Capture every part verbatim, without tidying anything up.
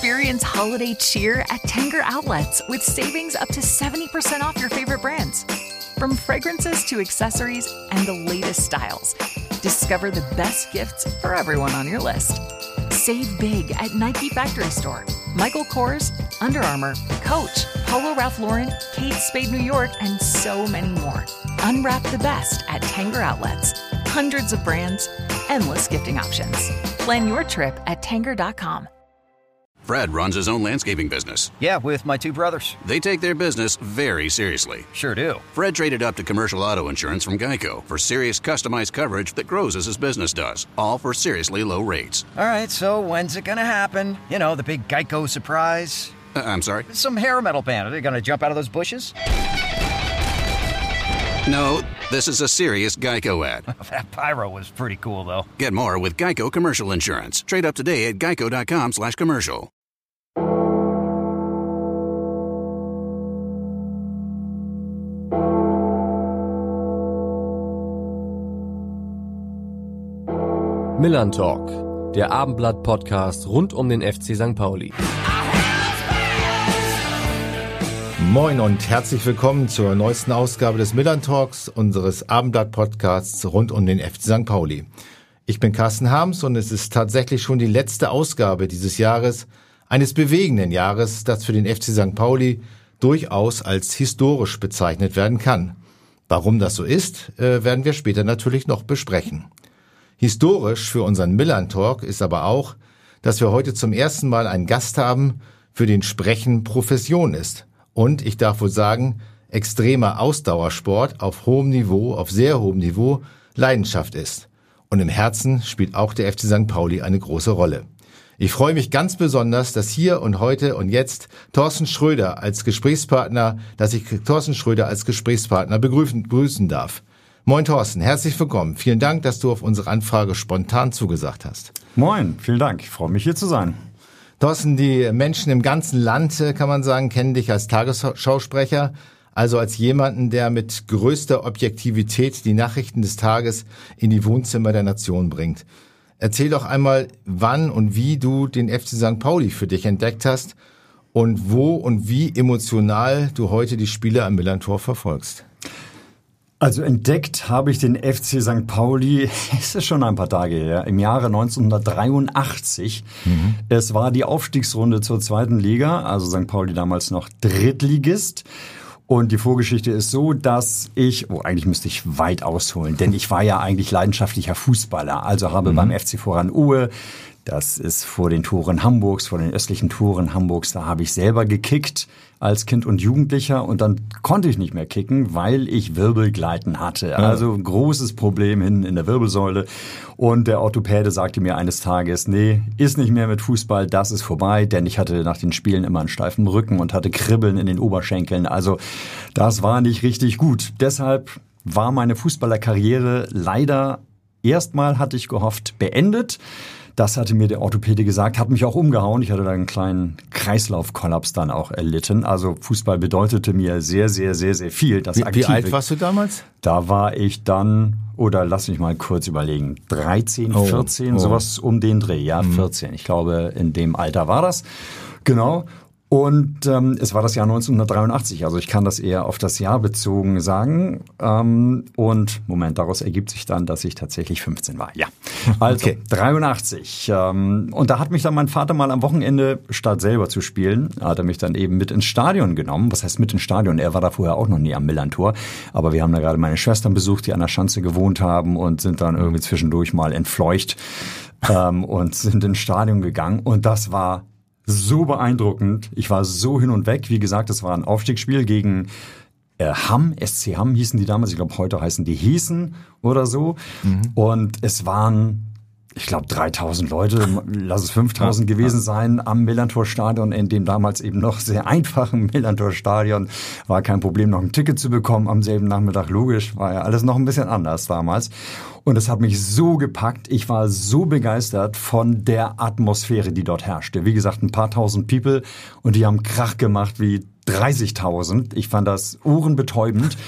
Experience holiday cheer at Tanger Outlets with savings up to seventy percent off your favorite brands. From fragrances to accessories and the latest styles, discover the best gifts for everyone on your list. Save big at Nike Factory Store, Michael Kors, Under Armour, Coach, Polo Ralph Lauren, Kate Spade New York, and so many more. Unwrap the best at Tanger Outlets. Hundreds of brands, endless gifting options. Plan your trip at Tanger dot com. Fred runs his own landscaping business. Yeah, with my two brothers. They take their business very seriously. Sure do. Fred traded up to commercial auto insurance from Geico for serious customized coverage that grows as his business does, all for seriously low rates. All right, so when's it gonna happen? You know, the big Geico surprise. Uh, I'm sorry? Some hair metal band. Are they gonna jump out of those bushes? No, this is a serious Geico ad. That pyro was pretty cool, though. Get more with Geico Commercial Insurance. Trade up today at geico dot com slash commercial. Millern-Talk, der Abendblatt-Podcast rund um den F C Sankt Pauli. Moin und herzlich willkommen zur neuesten Ausgabe des Millern-Talks, unseres Abendblatt-Podcasts rund um den F C Sankt Pauli. Ich bin Carsten Harms und es ist tatsächlich schon die letzte Ausgabe dieses Jahres, eines bewegenden Jahres, das für den F C Sankt Pauli durchaus als historisch bezeichnet werden kann. Warum das so ist, äh, werden wir später natürlich noch besprechen. Historisch für unseren Millern-Talk ist aber auch, dass wir heute zum ersten Mal einen Gast haben, für den Sprechen Profession ist. Und ich darf wohl sagen, extremer Ausdauersport auf hohem Niveau, auf sehr hohem Niveau, Leidenschaft ist. Und im Herzen spielt auch der F C Sankt Pauli eine große Rolle. Ich freue mich ganz besonders, dass hier und heute und jetzt Thorsten Schröder als Gesprächspartner, dass ich Thorsten Schröder als Gesprächspartner begrüßen, begrüßen darf. Moin Thorsten, herzlich willkommen. Vielen Dank, dass du auf unsere Anfrage spontan zugesagt hast. Moin, vielen Dank. Ich freue mich, hier zu sein. Thorsten, die Menschen im ganzen Land, kann man sagen, kennen dich als Tagesschausprecher, also als jemanden, der mit größter Objektivität die Nachrichten des Tages in die Wohnzimmer der Nation bringt. Erzähl doch einmal, wann und wie du den F C Sankt Pauli für dich entdeckt hast und wo und wie emotional du heute die Spiele am Millern-Tor verfolgst. Also entdeckt habe ich den F C Sankt Pauli, es ist schon ein paar Tage her, im Jahre neunzehnhundertdreiundachtzig. Mhm. Es war die Aufstiegsrunde zur zweiten Liga, also Sankt Pauli damals noch Drittligist. Und die Vorgeschichte ist so, dass ich, oh, eigentlich müsste ich weit ausholen, denn ich war ja eigentlich leidenschaftlicher Fußballer, also habe mhm. beim F C Vorrang-Ohe, das ist vor den Toren Hamburgs, vor den östlichen Toren Hamburgs, da habe ich selber gekickt als Kind und Jugendlicher und dann konnte ich nicht mehr kicken, weil ich Wirbelgleiten hatte. Ja. Also ein großes Problem hinten in der Wirbelsäule. Und der Orthopäde sagte mir eines Tages, nee, ist nicht mehr mit Fußball, das ist vorbei, denn ich hatte nach den Spielen immer einen steifen Rücken und hatte Kribbeln in den Oberschenkeln. Also das war nicht richtig gut. Deshalb war meine Fußballerkarriere leider erstmal, hatte ich gehofft, beendet. Das hatte mir der Orthopäde gesagt, hat mich auch umgehauen. Ich hatte da einen kleinen Kreislaufkollaps dann auch erlitten. Also Fußball bedeutete mir sehr, sehr, sehr, sehr viel. Das wie, Aktive. Wie alt warst du damals? Da war ich dann, oder lass mich mal kurz überlegen, dreizehn, oh, vierzehn, oh. sowas um den Dreh. Ja, mhm. vierzehn. Ich glaube, in dem Alter war das. Genau. Und ähm, es war das Jahr neunzehnhundertdreiundachtzig, also ich kann das eher auf das Jahr bezogen sagen. Ähm, und Moment, daraus ergibt sich dann, dass ich tatsächlich fünfzehn war. Ja, also okay. dreiundachtzig. Ähm, und da hat mich dann mein Vater mal am Wochenende, statt selber zu spielen, hat er mich dann eben mit ins Stadion genommen. Was heißt mit ins Stadion? Er war da vorher auch noch nie am Millern-Tor. Aber wir haben da gerade meine Schwestern besucht, die an der Schanze gewohnt haben und sind dann irgendwie zwischendurch mal entfleucht ähm, und sind ins Stadion gegangen. Und das war so beeindruckend. Ich war so hin und weg. Wie gesagt, es war ein Aufstiegsspiel gegen äh, Hamm, S C Hamm hießen die damals. Ich glaube, heute heißen die Hessen oder so. Mhm. Und es waren, ich glaube, dreitausend Leute, lass es fünftausend ja, gewesen ja. sein am Millern-Tor-Stadion, in dem damals eben noch sehr einfachen Millern-Tor-Stadion. War kein Problem, noch ein Ticket zu bekommen am selben Nachmittag. Logisch, war ja alles noch ein bisschen anders damals. Und es hat mich so gepackt. Ich war so begeistert von der Atmosphäre, die dort herrschte. Wie gesagt, ein paar tausend People und die haben Krach gemacht wie dreißigtausend. Ich fand das ohrenbetäubend.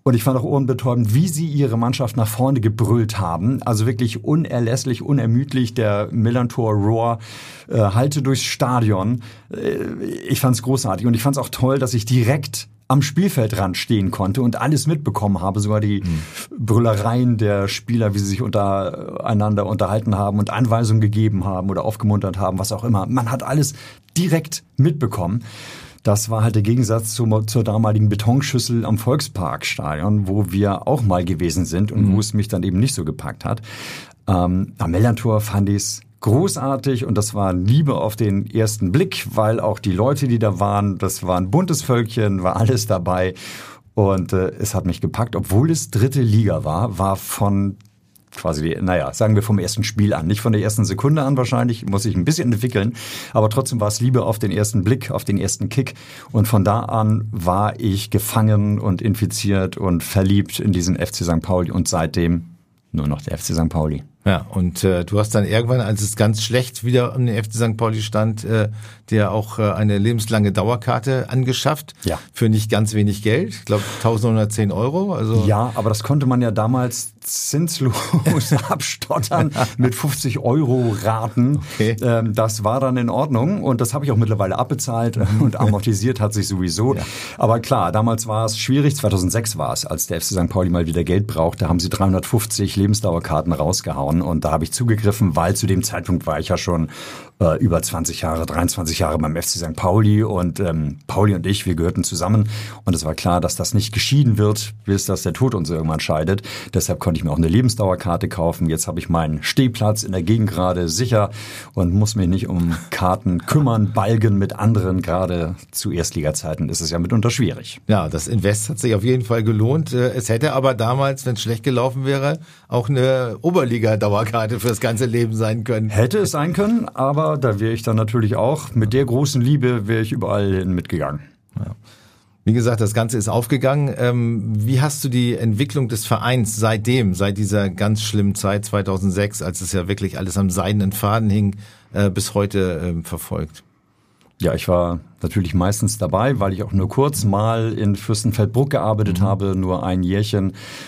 Und ich fand auch ohrenbetäubend, wie sie ihre Mannschaft nach vorne gebrüllt haben. Also wirklich unerlässlich, unermüdlich. Der Millantor-Roar äh, hallte durchs Stadion. Äh, ich fand es großartig. Und ich fand es auch toll, dass ich direkt am Spielfeldrand stehen konnte und alles mitbekommen habe, sogar die mhm. Brüllereien der Spieler, wie sie sich untereinander unterhalten haben und Anweisungen gegeben haben oder aufgemuntert haben, was auch immer. Man hat alles direkt mitbekommen. Das war halt der Gegensatz zur, zur damaligen Betonschüssel am Volksparkstadion, wo wir auch mal gewesen sind und mhm. wo es mich dann eben nicht so gepackt hat. Ähm, am Millantor fand ich es großartig und das war Liebe auf den ersten Blick, weil auch die Leute, die da waren, das war ein buntes Völkchen, war alles dabei und äh, es hat mich gepackt, obwohl es dritte Liga war, war von quasi, naja, sagen wir vom ersten Spiel an, nicht von der ersten Sekunde an wahrscheinlich, muss ich ein bisschen entwickeln, aber trotzdem war es Liebe auf den ersten Blick, auf den ersten Kick und von da an war ich gefangen und infiziert und verliebt in diesen F C Sankt Pauli und seitdem nur noch der F C Sankt Pauli. Ja, und äh, du hast dann irgendwann, als es ganz schlecht wieder um den F C Sankt Pauli stand, äh, dir auch äh, eine lebenslange Dauerkarte angeschafft. Ja. Für nicht ganz wenig Geld. Ich glaube eintausendneunhundertzehn Euro. Also ja, aber das konnte man ja damals zinslos abstottern mit fünfzig Euro Raten. Okay. Ähm, das war dann in Ordnung und das habe ich auch mittlerweile abbezahlt und amortisiert hat sich sowieso. Ja. Aber klar, damals war es schwierig. zweitausendsechs war es, als der F C Sankt Pauli mal wieder Geld brauchte, haben sie dreihundertfünfzig Lebensdauerkarten rausgehauen. Und da habe ich zugegriffen, weil zu dem Zeitpunkt war ich ja schon äh, über zwanzig Jahre, dreiundzwanzig Jahre beim F C Sankt Pauli und ähm, Pauli und ich, wir gehörten zusammen und es war klar, dass das nicht geschieden wird, bis dass der Tod uns irgendwann scheidet. Deshalb konnte ich mir auch eine Lebensdauerkarte kaufen. Jetzt habe ich meinen Stehplatz in der Gegend gerade sicher und muss mich nicht um Karten kümmern, balgen mit anderen. Gerade zu Erstliga-Zeiten ist es ja mitunter schwierig. Ja, das Invest hat sich auf jeden Fall gelohnt. Es hätte aber damals, wenn es schlecht gelaufen wäre, auch eine Oberliga-Dauerkarte fürs ganze Leben sein können. Hätte es sein können, aber da wäre ich dann natürlich auch, mit der großen Liebe wäre ich überall hin mitgegangen. Ja. Wie gesagt, das Ganze ist aufgegangen. Ähm, wie hast du die Entwicklung des Vereins seitdem, seit dieser ganz schlimmen Zeit zweitausendsechs, als es ja wirklich alles am seidenen Faden hing, äh, bis heute äh, verfolgt? Ja, ich war natürlich meistens dabei, weil ich auch nur kurz mal in Fürstenfeldbruck gearbeitet mhm. habe, nur ein Jährchen.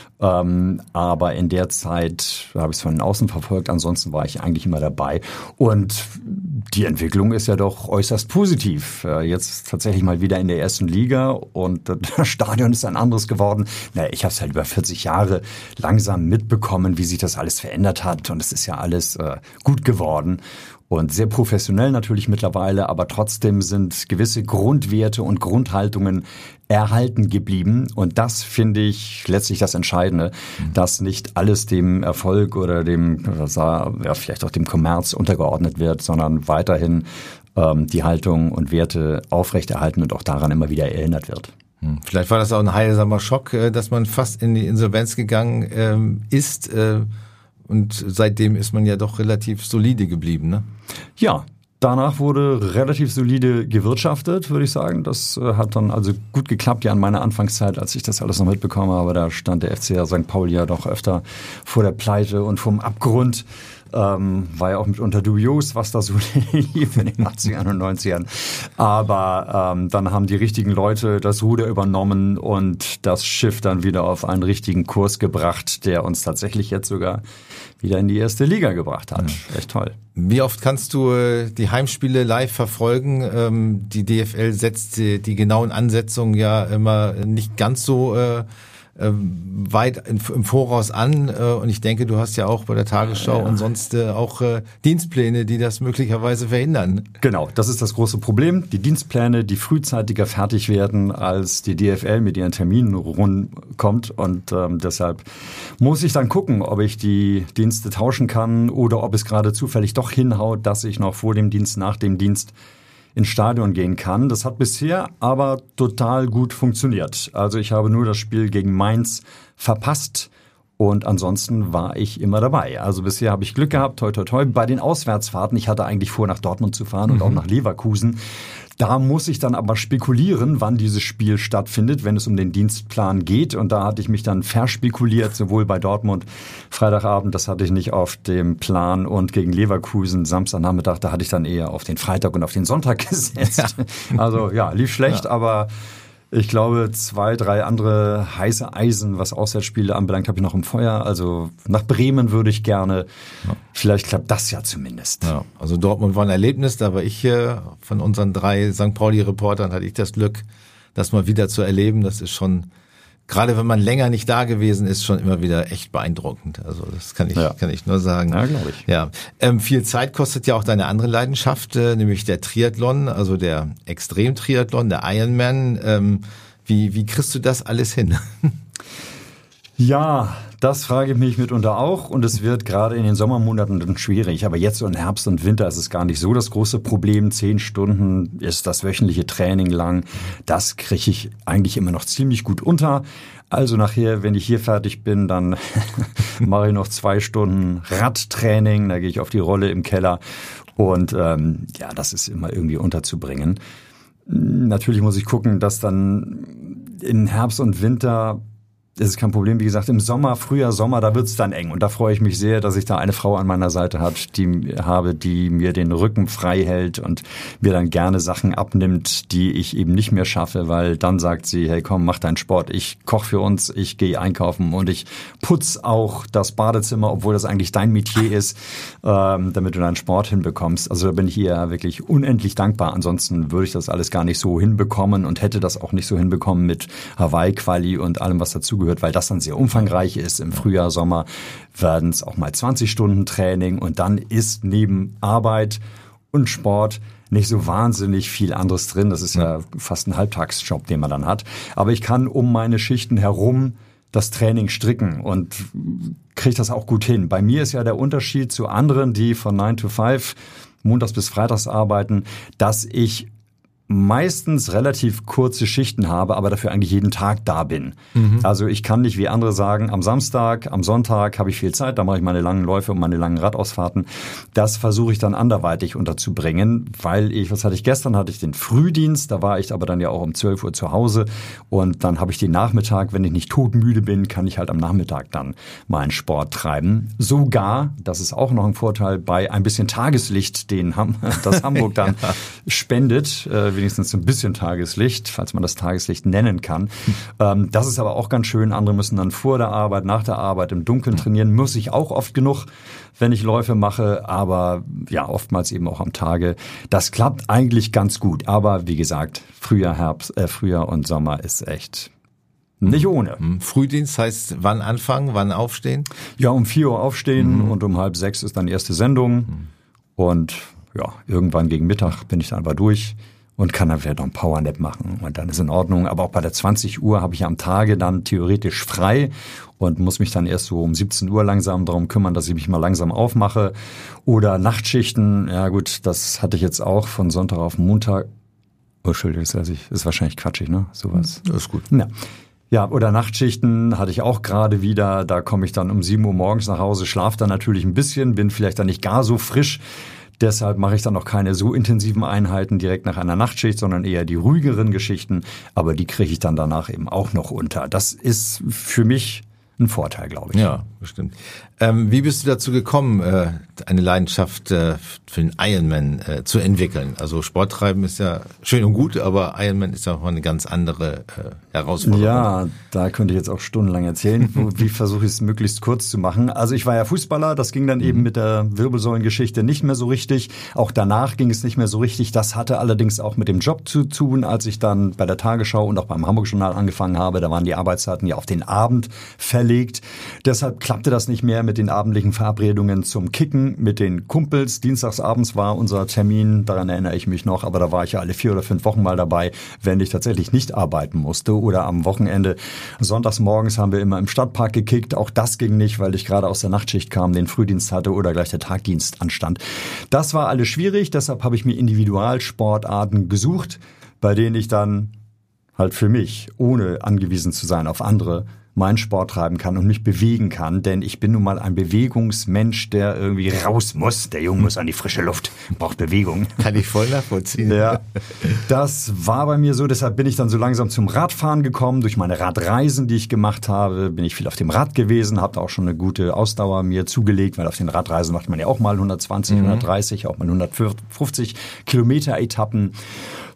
Ähm, aber in der Zeit habe ich es von außen verfolgt, ansonsten war ich eigentlich immer dabei. Und die Entwicklung ist ja doch äußerst positiv. Äh, jetzt tatsächlich mal wieder in der ersten Liga und das Stadion ist ein anderes geworden. Naja, ich habe es halt über vierzig Jahre langsam mitbekommen, wie sich das alles verändert hat und es ist ja alles äh, gut geworden. Und sehr professionell natürlich mittlerweile, aber trotzdem sind gewisse Grundwerte und Grundhaltungen erhalten geblieben. Und das finde ich letztlich das Entscheidende, mhm. dass nicht alles dem Erfolg oder dem, ja, vielleicht auch dem Kommerz untergeordnet wird, sondern weiterhin ähm, die Haltung und Werte aufrechterhalten und auch daran immer wieder erinnert wird. Vielleicht war das auch ein heilsamer Schock, dass man fast in die Insolvenz gegangen ähm, ist. Äh Und seitdem ist man ja doch relativ solide geblieben, ne? Ja, danach wurde relativ solide gewirtschaftet, würde ich sagen. Das äh, hat dann also gut geklappt, ja, in meiner Anfangszeit, als ich das alles noch mitbekommen habe. Da stand der F C Sankt Pauli ja doch öfter vor der Pleite und vom Abgrund. Ähm, war ja auch mitunter dubios, was da so lief in den achtzigern und neunzigern. Aber ähm, dann haben die richtigen Leute das Ruder übernommen und das Schiff dann wieder auf einen richtigen Kurs gebracht, der uns tatsächlich jetzt sogar wieder in die erste Liga gebracht hat. Ja. Echt toll. Wie oft kannst du äh, die Heimspiele live verfolgen? Ähm, die D F L setzt die, die genauen Ansetzungen ja immer nicht ganz so äh, weit im Voraus an und ich denke, du hast ja auch bei der Tagesschau ja. und sonst auch Dienstpläne, die das möglicherweise verhindern. Genau, das ist das große Problem. Die Dienstpläne, die frühzeitiger fertig werden, als die D F L mit ihren Terminen rumkommt und ähm, deshalb muss ich dann gucken, ob ich die Dienste tauschen kann oder ob es gerade zufällig doch hinhaut, dass ich noch vor dem Dienst, nach dem Dienst ins Stadion gehen kann. Das hat bisher aber total gut funktioniert. Also ich habe nur das Spiel gegen Mainz verpasst und ansonsten war ich immer dabei. Also bisher habe ich Glück gehabt, toi toi toi. Bei den Auswärtsfahrten, ich hatte eigentlich vor, nach Dortmund zu fahren und mhm. auch nach Leverkusen. Da muss ich dann aber spekulieren, wann dieses Spiel stattfindet, wenn es um den Dienstplan geht. Und da hatte ich mich dann verspekuliert, sowohl bei Dortmund Freitagabend, das hatte ich nicht auf dem Plan, und gegen Leverkusen Samstagnachmittag, da hatte ich dann eher auf den Freitag und auf den Sonntag gesetzt. Ja. Also ja, lief schlecht, ja. aber Ich glaube, zwei, drei andere heiße Eisen, was Auswärtsspiele anbelangt, habe ich noch im Feuer. Also nach Bremen würde ich gerne. Ja. Vielleicht klappt das ja zumindest. Ja, also Dortmund war ein Erlebnis, da war ich hier von unseren drei Sankt Pauli-Reportern, hatte ich das Glück, das mal wieder zu erleben. Das ist schon, gerade wenn man länger nicht da gewesen ist, schon immer wieder echt beeindruckend. Also das kann ich, ja. kann ich nur sagen. Ja, glaube ich. Ja, ähm, viel Zeit kostet ja auch deine andere Leidenschaft, äh, nämlich der Triathlon, also der Extremtriathlon, der Ironman. Ähm, wie, wie kriegst du das alles hin? Ja, das frage ich mich mitunter auch und es wird gerade in den Sommermonaten dann schwierig. Aber jetzt so in Herbst und Winter ist es gar nicht so das große Problem. Zehn Stunden ist das wöchentliche Training lang. Das kriege ich eigentlich immer noch ziemlich gut unter. Also nachher, wenn ich hier fertig bin, dann mache ich noch zwei Stunden Radtraining. Da gehe ich auf die Rolle im Keller und ähm, ja, das ist immer irgendwie unterzubringen. Natürlich muss ich gucken, dass dann in Herbst und Winter das ist kein Problem. Wie gesagt, im Sommer, Frühjahr, Sommer, da wird's dann eng. Und da freue ich mich sehr, dass ich da eine Frau an meiner Seite hat, die habe, die mir den Rücken frei hält und mir dann gerne Sachen abnimmt, die ich eben nicht mehr schaffe, weil dann sagt sie, hey komm, mach deinen Sport. Ich koche für uns, ich gehe einkaufen und ich putz auch das Badezimmer, obwohl das eigentlich dein Metier ist, ähm, damit du deinen Sport hinbekommst. Also da bin ich ihr wirklich unendlich dankbar. Ansonsten würde ich das alles gar nicht so hinbekommen und hätte das auch nicht so hinbekommen mit Hawaii-Quali und allem, was dazugehört. Weil das dann sehr umfangreich ist. Im Frühjahr, Sommer werden es auch mal zwanzig Stunden Training und dann ist neben Arbeit und Sport nicht so wahnsinnig viel anderes drin. Das ist ja fast ein Halbtagsjob, den man dann hat. Aber ich kann um meine Schichten herum das Training stricken und kriege das auch gut hin. Bei mir ist ja der Unterschied zu anderen, die von nine to five montags bis freitags arbeiten, dass ich meistens relativ kurze Schichten habe, aber dafür eigentlich jeden Tag da bin. Mhm. Also ich kann nicht wie andere sagen, am Samstag, am Sonntag habe ich viel Zeit, da mache ich meine langen Läufe und meine langen Radausfahrten. Das versuche ich dann anderweitig unterzubringen, weil ich, was hatte ich gestern, hatte ich den Frühdienst, da war ich aber dann ja auch um zwölf Uhr zu Hause und dann habe ich den Nachmittag, wenn ich nicht todmüde bin, kann ich halt am Nachmittag dann meinen Sport treiben. Sogar, das ist auch noch ein Vorteil, bei ein bisschen Tageslicht, den Ham- das Hamburg dann ja. spendet, äh, wenigstens ein bisschen Tageslicht, falls man das Tageslicht nennen kann. Ähm, das ist aber auch ganz schön. Andere müssen dann vor der Arbeit, nach der Arbeit im Dunkeln trainieren. Muss ich auch oft genug, wenn ich Läufe mache, aber ja, oftmals eben auch am Tage. Das klappt eigentlich ganz gut. Aber wie gesagt, Frühjahr, Herbst, äh, Frühjahr und Sommer ist echt nicht ohne. Frühdienst heißt, wann anfangen, wann aufstehen? Ja, um vier Uhr aufstehen mhm. und um halb sechs ist dann die erste Sendung. Mhm. Und ja, irgendwann gegen Mittag bin ich dann aber durch. Und kann dann vielleicht noch einen Powernap machen und dann ist in Ordnung. Aber auch bei der zwanzig Uhr habe ich am Tage dann theoretisch frei und muss mich dann erst so um siebzehn Uhr langsam darum kümmern, dass ich mich mal langsam aufmache. Oder Nachtschichten, ja gut, das hatte ich jetzt auch von Sonntag auf Montag. Oh, Entschuldigung, das ist wahrscheinlich quatschig, ne? Sowas. Das ist gut. Ja. Ja, oder Nachtschichten hatte ich auch gerade wieder. Da komme ich dann um sieben Uhr morgens nach Hause, schlafe dann natürlich ein bisschen, bin vielleicht dann nicht gar so frisch. Deshalb mache ich dann auch keine so intensiven Einheiten direkt nach einer Nachtschicht, sondern eher die ruhigeren Geschichten. Aber die kriege ich dann danach eben auch noch unter. Das ist für mich ein Vorteil, glaube ich. Ja, bestimmt. Ähm, wie bist du dazu gekommen, äh, eine Leidenschaft äh, für den Ironman äh, zu entwickeln? Also Sport treiben ist ja schön und gut, aber Ironman ist ja auch eine ganz andere äh, Herausforderung. Ja, da könnte ich jetzt auch stundenlang erzählen. Wie versuche ich es möglichst kurz zu machen? Also ich war ja Fußballer, das ging dann eben mit der Wirbelsäulengeschichte nicht mehr so richtig. Auch danach ging es nicht mehr so richtig. Das hatte allerdings auch mit dem Job zu tun, als ich dann bei der Tagesschau und auch beim Hamburg Journal angefangen habe. Da waren die Arbeitszeiten ja auf den Abend verlegt. Deshalb klappte das nicht mehr mit den abendlichen Verabredungen zum Kicken mit den Kumpels. Dienstagsabends war unser Termin, daran erinnere ich mich noch, aber da war ich ja alle vier oder fünf Wochen mal dabei, wenn ich tatsächlich nicht arbeiten musste. Oder am Wochenende, sonntags morgens haben wir immer im Stadtpark gekickt. Auch das ging nicht, weil ich gerade aus der Nachtschicht kam, den Frühdienst hatte oder gleich der Tagdienst anstand. Das war alles schwierig, deshalb habe ich mir Individualsportarten gesucht, bei denen ich dann halt für mich, ohne angewiesen zu sein auf andere, meinen Sport treiben kann und mich bewegen kann, denn ich bin nun mal ein Bewegungsmensch, der irgendwie raus muss. Der Junge muss an die frische Luft, braucht Bewegung. Kann ich voll nachvollziehen. Ja, das war bei mir so, deshalb bin ich dann so langsam zum Radfahren gekommen. Durch meine Radreisen, die ich gemacht habe, bin ich viel auf dem Rad gewesen, habe auch schon eine gute Ausdauer mir zugelegt, weil auf den Radreisen macht man ja auch mal hundertzwanzig, mhm. hundertdreißig, auch mal hundertfünfzig Kilometer Etappen.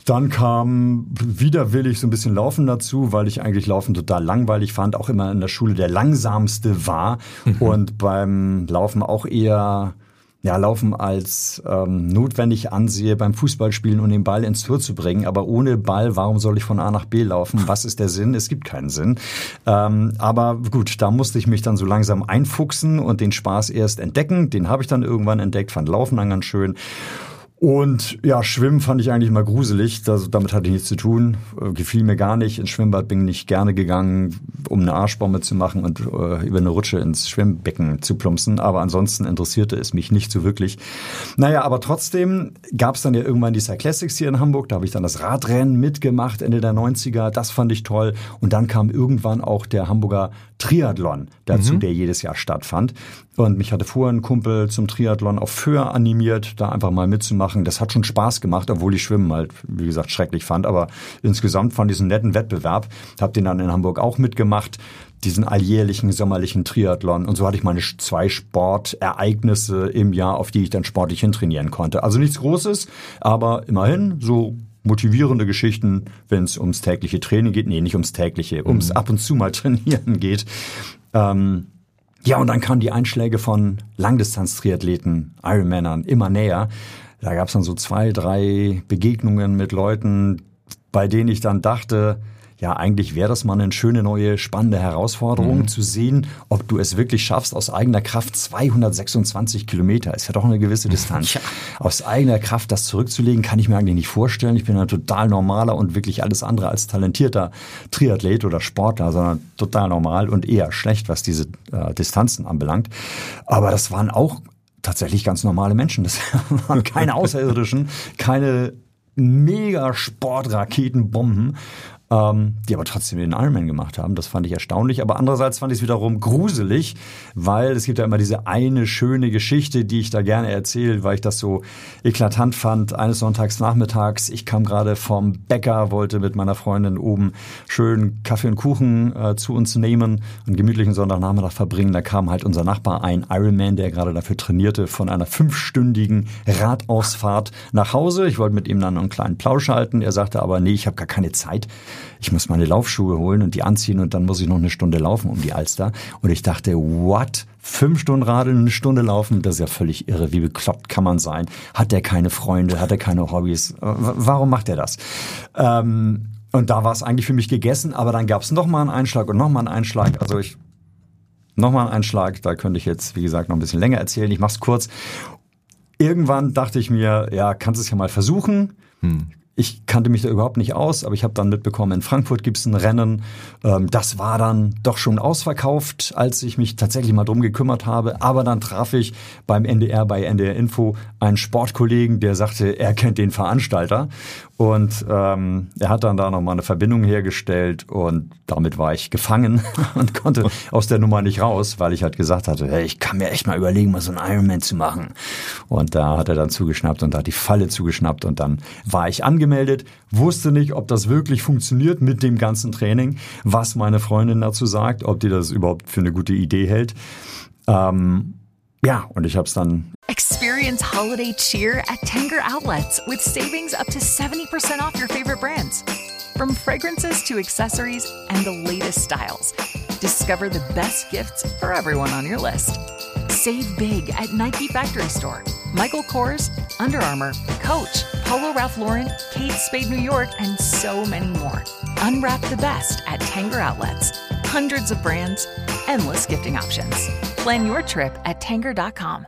dann kam widerwillig so ein bisschen Laufen dazu, weil ich eigentlich Laufen total langweilig fand, auch immer in der Schule der langsamste war mhm. und beim Laufen auch eher ja, Laufen als ähm, notwendig ansehe, beim Fußballspielen und den Ball ins Tor zu bringen. Aber ohne Ball, warum soll ich von A nach B laufen? Was ist der Sinn? Es gibt keinen Sinn. Ähm, aber gut, da musste ich mich dann so langsam einfuchsen und den Spaß erst entdecken. Den habe ich dann irgendwann entdeckt, fand Laufen dann ganz schön. Und ja, Schwimmen fand ich eigentlich mal gruselig. Das, damit hatte ich nichts zu tun. Äh, gefiel mir gar nicht. Ins Schwimmbad bin ich nicht gerne gegangen, um eine Arschbombe zu machen und äh, über eine Rutsche ins Schwimmbecken zu plumpsen. Aber ansonsten interessierte es mich nicht so wirklich. Naja, aber trotzdem gab es dann ja irgendwann die Cyclassics hier in Hamburg. Da habe ich dann das Radrennen mitgemacht, Ende der neunziger. Das fand ich toll. Und dann kam irgendwann auch der Hamburger Triathlon dazu, mhm. der jedes Jahr stattfand. Und mich hatte vorher ein Kumpel zum Triathlon auf Föhr animiert, da einfach mal mitzumachen. Das hat schon Spaß gemacht, obwohl ich Schwimmen halt, wie gesagt, schrecklich fand. Aber insgesamt fand ich einen netten Wettbewerb. Hab den dann in Hamburg auch mitgemacht, diesen alljährlichen sommerlichen Triathlon. Und so hatte ich meine zwei Sportereignisse im Jahr, auf die ich dann sportlich hintrainieren konnte. Also nichts Großes, aber immerhin so motivierende Geschichten, wenn es ums tägliche Training geht. Nee, nicht ums tägliche, ums mhm. ab und zu mal trainieren geht. Ähm, Ja, und dann kamen die Einschläge von Langdistanz-Triathleten, Ironmanern immer näher. Da gab es dann so zwei, drei Begegnungen mit Leuten, bei denen ich dann dachte, ja, eigentlich wäre das mal eine schöne, neue, spannende Herausforderung, mhm. zu sehen, ob du es wirklich schaffst, aus eigener Kraft zweihundertsechsundzwanzig Kilometer, ist ja doch eine gewisse Distanz, ja. aus eigener Kraft das zurückzulegen, kann ich mir eigentlich nicht vorstellen. Ich bin ein total normaler und wirklich alles andere als talentierter Triathlet oder Sportler, sondern total normal und eher schlecht, was diese äh, Distanzen anbelangt. Aber das waren auch tatsächlich ganz normale Menschen. Das waren keine Außerirdischen, keine Mega-Sport-Raketenbomben, Ähm, die aber trotzdem den Ironman gemacht haben. Das fand ich erstaunlich. Aber andererseits fand ich es wiederum gruselig, weil es gibt ja immer diese eine schöne Geschichte, die ich da gerne erzähle, weil ich das so eklatant fand. Eines Sonntags nachmittags, ich kam gerade vom Bäcker, wollte mit meiner Freundin oben schön Kaffee und Kuchen äh, zu uns nehmen, einen gemütlichen Sonntagnachmittag verbringen. Da kam halt unser Nachbar, ein Ironman, der gerade dafür trainierte, von einer fünfstündigen Radausfahrt nach Hause. Ich wollte mit ihm dann einen kleinen Plausch halten. Er sagte aber, nee, ich habe gar keine Zeit. Ich muss meine Laufschuhe holen und die anziehen und dann muss ich noch eine Stunde laufen um die Alster. Und ich dachte, what? Fünf Stunden radeln, eine Stunde laufen? Das ist ja völlig irre. Wie bekloppt kann man sein? Hat der keine Freunde? Hat er keine Hobbys? Warum macht er das? Ähm, und da war es eigentlich für mich gegessen. Aber dann gab es nochmal einen Einschlag und nochmal einen Einschlag. Also ich, nochmal einen Einschlag. Da könnte ich jetzt, wie gesagt, noch ein bisschen länger erzählen. Ich mach's kurz. Irgendwann dachte ich mir, ja, kannst es ja mal versuchen. Hm. Ich kannte mich da überhaupt nicht aus, aber ich habe dann mitbekommen, in Frankfurt gibt's ein Rennen. Das war dann doch schon ausverkauft, als ich mich tatsächlich mal drum gekümmert habe. Aber dann traf ich beim N D R, bei N D R Info, einen Sportkollegen, der sagte, er kennt den Veranstalter. Und ähm, er hat dann da nochmal eine Verbindung hergestellt und damit war ich gefangen und konnte aus der Nummer nicht raus, weil ich halt gesagt hatte, hey, ich kann mir echt mal überlegen, mal so einen Ironman zu machen. Und da hat er dann zugeschnappt und da hat die Falle zugeschnappt und dann war ich angemeldet, wusste nicht, ob das wirklich funktioniert mit dem ganzen Training, was meine Freundin dazu sagt, ob die das überhaupt für eine gute Idee hält. Ähm, Ja, und ich hab's dann. Experience holiday cheer at Tanger Outlets with savings up to seventy percent off your favorite brands. From fragrances to accessories and the latest styles, discover the best gifts for everyone on your list. Save big at Nike Factory Store, Michael Kors, Under Armour, Coach, Polo Ralph Lauren, Kate Spade New York, and so many more. Unwrap the best at Tanger Outlets. Hundreds of brands, endless gifting options. Plan your trip at Tanger dot com.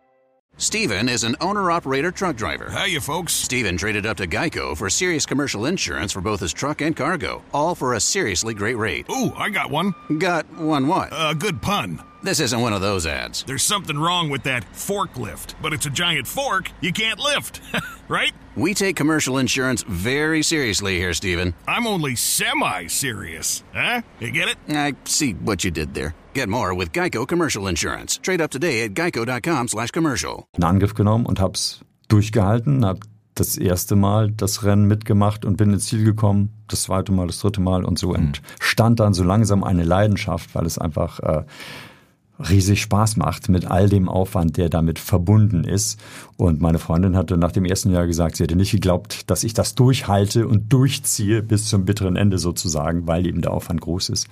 Steven is an owner-operator truck driver. Hiya, folks. Steven traded up to Geico for serious commercial insurance for both his truck and cargo, all for a seriously great rate. Ooh, I got one. Got one what? A uh, good pun. This isn't one of those ads. There's something wrong with that forklift, but it's a giant fork you can't lift, right? We take commercial insurance very seriously here, Steven. I'm only semi-serious, huh? You get it? I see what you did there. Get more with Geico Commercial Insurance. Trade up today at geico dot com slash commercial. In Angriff genommen und hab's durchgehalten, hab das erste Mal das Rennen mitgemacht und bin ins Ziel gekommen, das zweite Mal, das dritte Mal und so entstand dann so langsam eine Leidenschaft, weil es einfach äh, riesig Spaß macht mit all dem Aufwand, der damit verbunden ist. Und meine Freundin hatte nach dem ersten Jahr gesagt, sie hätte nicht geglaubt, dass ich das durchhalte und durchziehe bis zum bitteren Ende sozusagen, weil eben der Aufwand groß ist.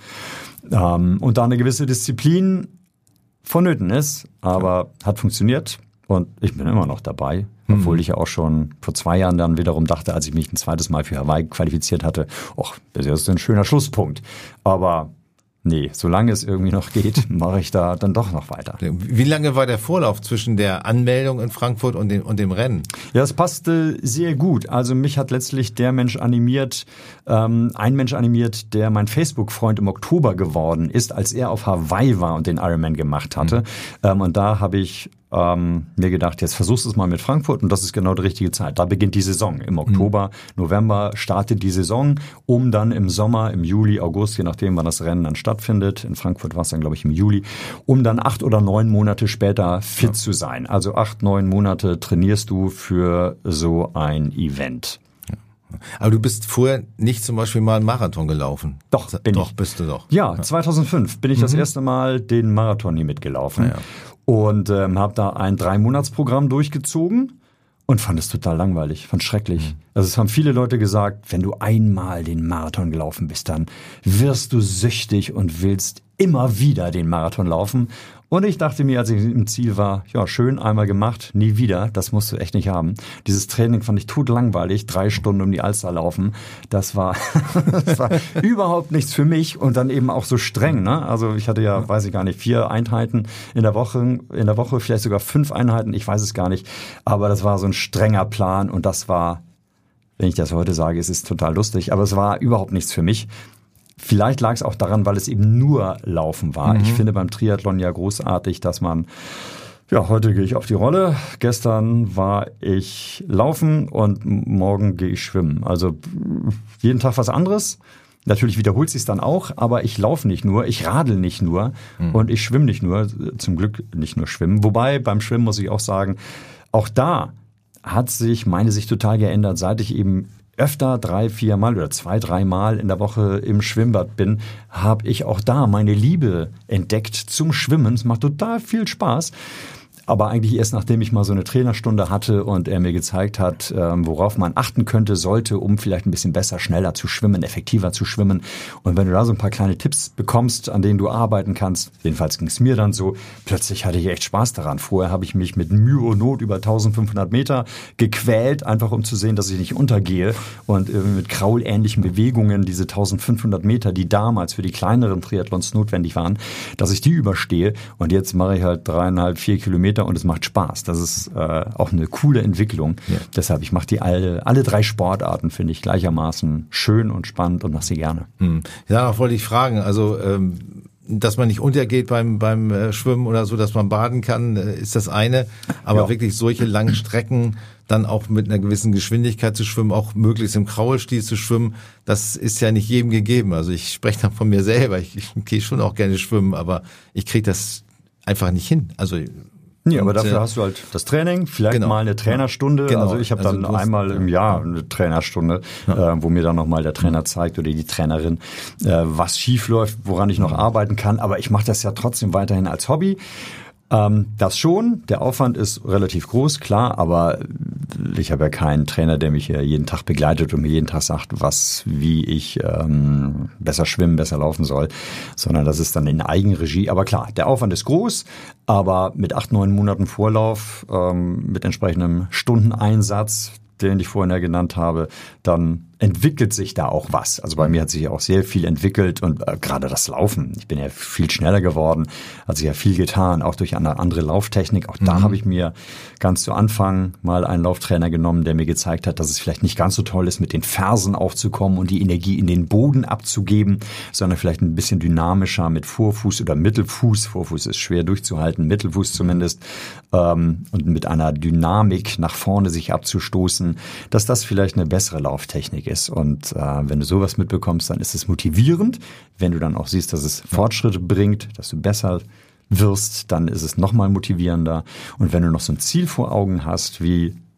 Ähm, und da eine gewisse Disziplin vonnöten ist, aber ja. hat funktioniert und ich bin immer noch dabei. Mhm. Obwohl ich ja auch schon vor zwei Jahren dann wiederum dachte, als ich mich ein zweites Mal für Hawaii qualifiziert hatte, ach, das ist ein schöner Schlusspunkt. Aber nee, solange es irgendwie noch geht, mache ich da dann doch noch weiter. Wie lange war der Vorlauf zwischen der Anmeldung in Frankfurt und dem, und dem Rennen? Ja, es passte sehr gut. Also mich hat letztlich der Mensch animiert, ähm, ein Mensch animiert, der mein Facebook-Freund im Oktober geworden ist, als er auf Hawaii war und den Ironman gemacht hatte. Mhm. Ähm, und da habe ich ähm, mir gedacht, jetzt versuchst du es mal mit Frankfurt und das ist genau die richtige Zeit. Da beginnt die Saison. Im Oktober, mhm. November startet die Saison, um dann im Sommer, im Juli, August, je nachdem, wann das Rennen dann stattfindet. In Frankfurt war es dann, glaube ich, im Juli, um dann acht oder neun Monate später fit ja. zu sein. Also acht, neun Monate trainierst du für so ein Event. Aber du bist vorher nicht zum Beispiel mal einen Marathon gelaufen? Doch, bin doch, ich. bist du doch. Ja, zweitausendfünf bin ich mhm. das erste Mal den Marathon hier mitgelaufen. Ja. Und ähm, habe da ein Drei-Monats-Programm durchgezogen und fand es total langweilig, fand es schrecklich. Mhm. Also es haben viele Leute gesagt, wenn du einmal den Marathon gelaufen bist, dann wirst du süchtig und willst immer wieder den Marathon laufen. Und ich dachte mir, als ich im Ziel war, ja, schön, einmal gemacht, nie wieder, das musst du echt nicht haben. Dieses Training fand ich totlangweilig, drei Stunden um die Alster laufen, das war, das war überhaupt nichts für mich und dann eben auch so streng, ne? Also ich hatte ja, weiß ich gar nicht, vier Einheiten in der Woche, in der Woche, vielleicht sogar fünf Einheiten, ich weiß es gar nicht, aber das war so ein strenger Plan und das war, wenn ich das heute sage, es ist total lustig, aber es war überhaupt nichts für mich. Vielleicht lag es auch daran, weil es eben nur Laufen war. Mhm. Ich finde beim Triathlon ja großartig, dass man, ja, heute gehe ich auf die Rolle, gestern war ich laufen und morgen gehe ich schwimmen. Also jeden Tag was anderes. Natürlich wiederholt sich dann auch, aber ich laufe nicht nur, ich radel nicht nur mhm. und ich schwimme nicht nur, zum Glück nicht nur schwimmen. Wobei beim Schwimmen muss ich auch sagen, auch da hat sich meine Sicht total geändert, seit ich eben öfter drei, vier Mal oder zwei, drei Mal in der Woche im Schwimmbad bin, habe ich auch da meine Liebe entdeckt zum Schwimmen. Es macht total viel Spaß. Aber eigentlich erst, nachdem ich mal so eine Trainerstunde hatte und er mir gezeigt hat, worauf man achten könnte, sollte, um vielleicht ein bisschen besser, schneller zu schwimmen, effektiver zu schwimmen. Und wenn du da so ein paar kleine Tipps bekommst, an denen du arbeiten kannst, jedenfalls ging es mir dann so, plötzlich hatte ich echt Spaß daran. Vorher habe ich mich mit Mühe und Not über eintausendfünfhundert Meter gequält, einfach um zu sehen, dass ich nicht untergehe. Und mit kraulähnlichen Bewegungen diese eintausendfünfhundert Meter, die damals für die kleineren Triathlons notwendig waren, dass ich die überstehe. Und jetzt mache ich halt dreieinhalb, vier Kilometer und es macht Spaß. Das ist äh, auch eine coole Entwicklung. Ja. Deshalb, ich mache die alle, alle drei Sportarten, finde ich, gleichermaßen schön und spannend und mache sie gerne. Hm. Ja, auch wollte ich fragen, also ähm, dass man nicht untergeht beim beim äh, Schwimmen oder so, dass man baden kann, äh, ist das eine. Aber ja. wirklich solche langen Strecken dann auch mit einer gewissen Geschwindigkeit zu schwimmen, auch möglichst im Kraulstil zu schwimmen, das ist ja nicht jedem gegeben. Also ich spreche dann von mir selber. Ich, ich gehe schon auch gerne schwimmen, aber ich kriege das einfach nicht hin. Also ja, aber dafür hast du halt das Training, vielleicht genau. mal eine Trainerstunde. Genau. Also ich habe dann also einmal im Jahr eine Trainerstunde, ja. äh, wo mir dann nochmal der Trainer zeigt oder die Trainerin, äh, was schief läuft, woran ich noch ja. arbeiten kann. Aber ich mache das ja trotzdem weiterhin als Hobby. Ähm, das schon, der Aufwand ist relativ groß, klar, aber ich habe ja keinen Trainer, der mich hier jeden Tag begleitet und mir jeden Tag sagt, was, wie ich ähm, besser schwimmen, besser laufen soll, sondern das ist dann in Eigenregie. Aber klar, der Aufwand ist groß, aber mit acht, neun Monaten Vorlauf, ähm, mit entsprechendem Stundeneinsatz, den ich vorhin ja genannt habe, dann entwickelt sich da auch was. Also bei mir hat sich ja auch sehr viel entwickelt und äh, gerade das Laufen. Ich bin ja viel schneller geworden, hat sich ja viel getan, auch durch eine andere Lauftechnik. Auch da mhm. habe ich mir ganz zu Anfang mal einen Lauftrainer genommen, der mir gezeigt hat, dass es vielleicht nicht ganz so toll ist, mit den Fersen aufzukommen und die Energie in den Boden abzugeben, sondern vielleicht ein bisschen dynamischer mit Vorfuß oder Mittelfuß. Vorfuß ist schwer durchzuhalten, Mittelfuß zumindest. Ähm, und mit einer Dynamik nach vorne sich abzustoßen, dass das vielleicht eine bessere Lauftechnik ist. Und äh, wenn du sowas mitbekommst, dann ist es motivierend. Wenn du dann auch siehst, dass es Fortschritte bringt, dass du besser wirst, dann ist es nochmal motivierender. Und wenn du noch so ein Ziel vor Augen hast, wie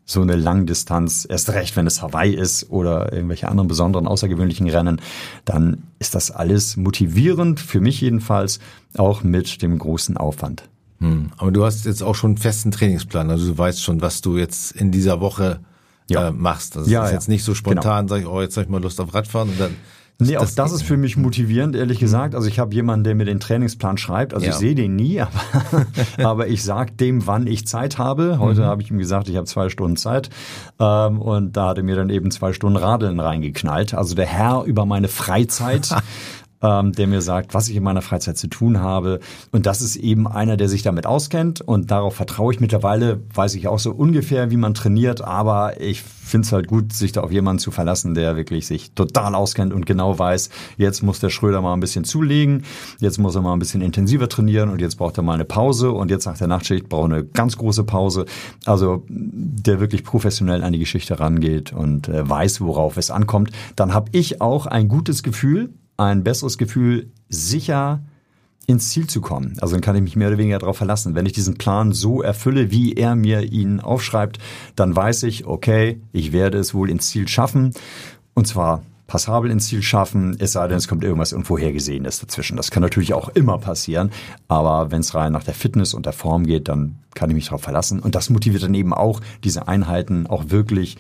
so eine Langdistanz, erst recht, wenn es Hawaii ist oder irgendwelche anderen besonderen, außergewöhnlichen Rennen, dann ist das alles motivierend, für mich jedenfalls, auch mit dem großen Aufwand. Hm. Aber du hast jetzt auch schon einen festen Trainingsplan, also du weißt schon, was du jetzt in dieser Woche ja. äh, machst. Also ja, es ist ja. jetzt nicht so spontan, genau. sag ich, oh, jetzt habe ich mal Lust auf Radfahren und dann... Nee, auch das ist für mich motivierend, ehrlich gesagt. Also ich habe jemanden, der mir den Trainingsplan schreibt. Also ja. ich sehe den nie, aber, aber ich sag dem, wann ich Zeit habe. Heute mhm. habe ich ihm gesagt, ich habe zwei Stunden Zeit. Ähm, und da hat er mir dann eben zwei Stunden Radeln reingeknallt. Also der Herr über meine Freizeit. Ähm, der mir sagt, was ich in meiner Freizeit zu tun habe. Und das ist eben einer, der sich damit auskennt. Und darauf vertraue ich mittlerweile, weiß ich auch so ungefähr, wie man trainiert. Aber ich finde es halt gut, sich da auf jemanden zu verlassen, der wirklich sich total auskennt und genau weiß, jetzt muss der Schröder mal ein bisschen zulegen, jetzt muss er mal ein bisschen intensiver trainieren und jetzt braucht er mal eine Pause und jetzt nach der Nachtschicht braucht er eine ganz große Pause. Also der wirklich professionell an die Geschichte rangeht und äh, weiß, worauf es ankommt. Dann habe ich auch ein gutes Gefühl, ein besseres Gefühl, sicher ins Ziel zu kommen. Also dann kann ich mich mehr oder weniger darauf verlassen. Wenn ich diesen Plan so erfülle, wie er mir ihn aufschreibt, dann weiß ich, okay, ich werde es wohl ins Ziel schaffen. Und zwar passabel ins Ziel schaffen, es sei denn, es kommt irgendwas Unvorhergesehenes dazwischen. Das kann natürlich auch immer passieren. Aber wenn es rein nach der Fitness und der Form geht, dann kann ich mich darauf verlassen. Und das motiviert dann eben auch, diese Einheiten auch wirklich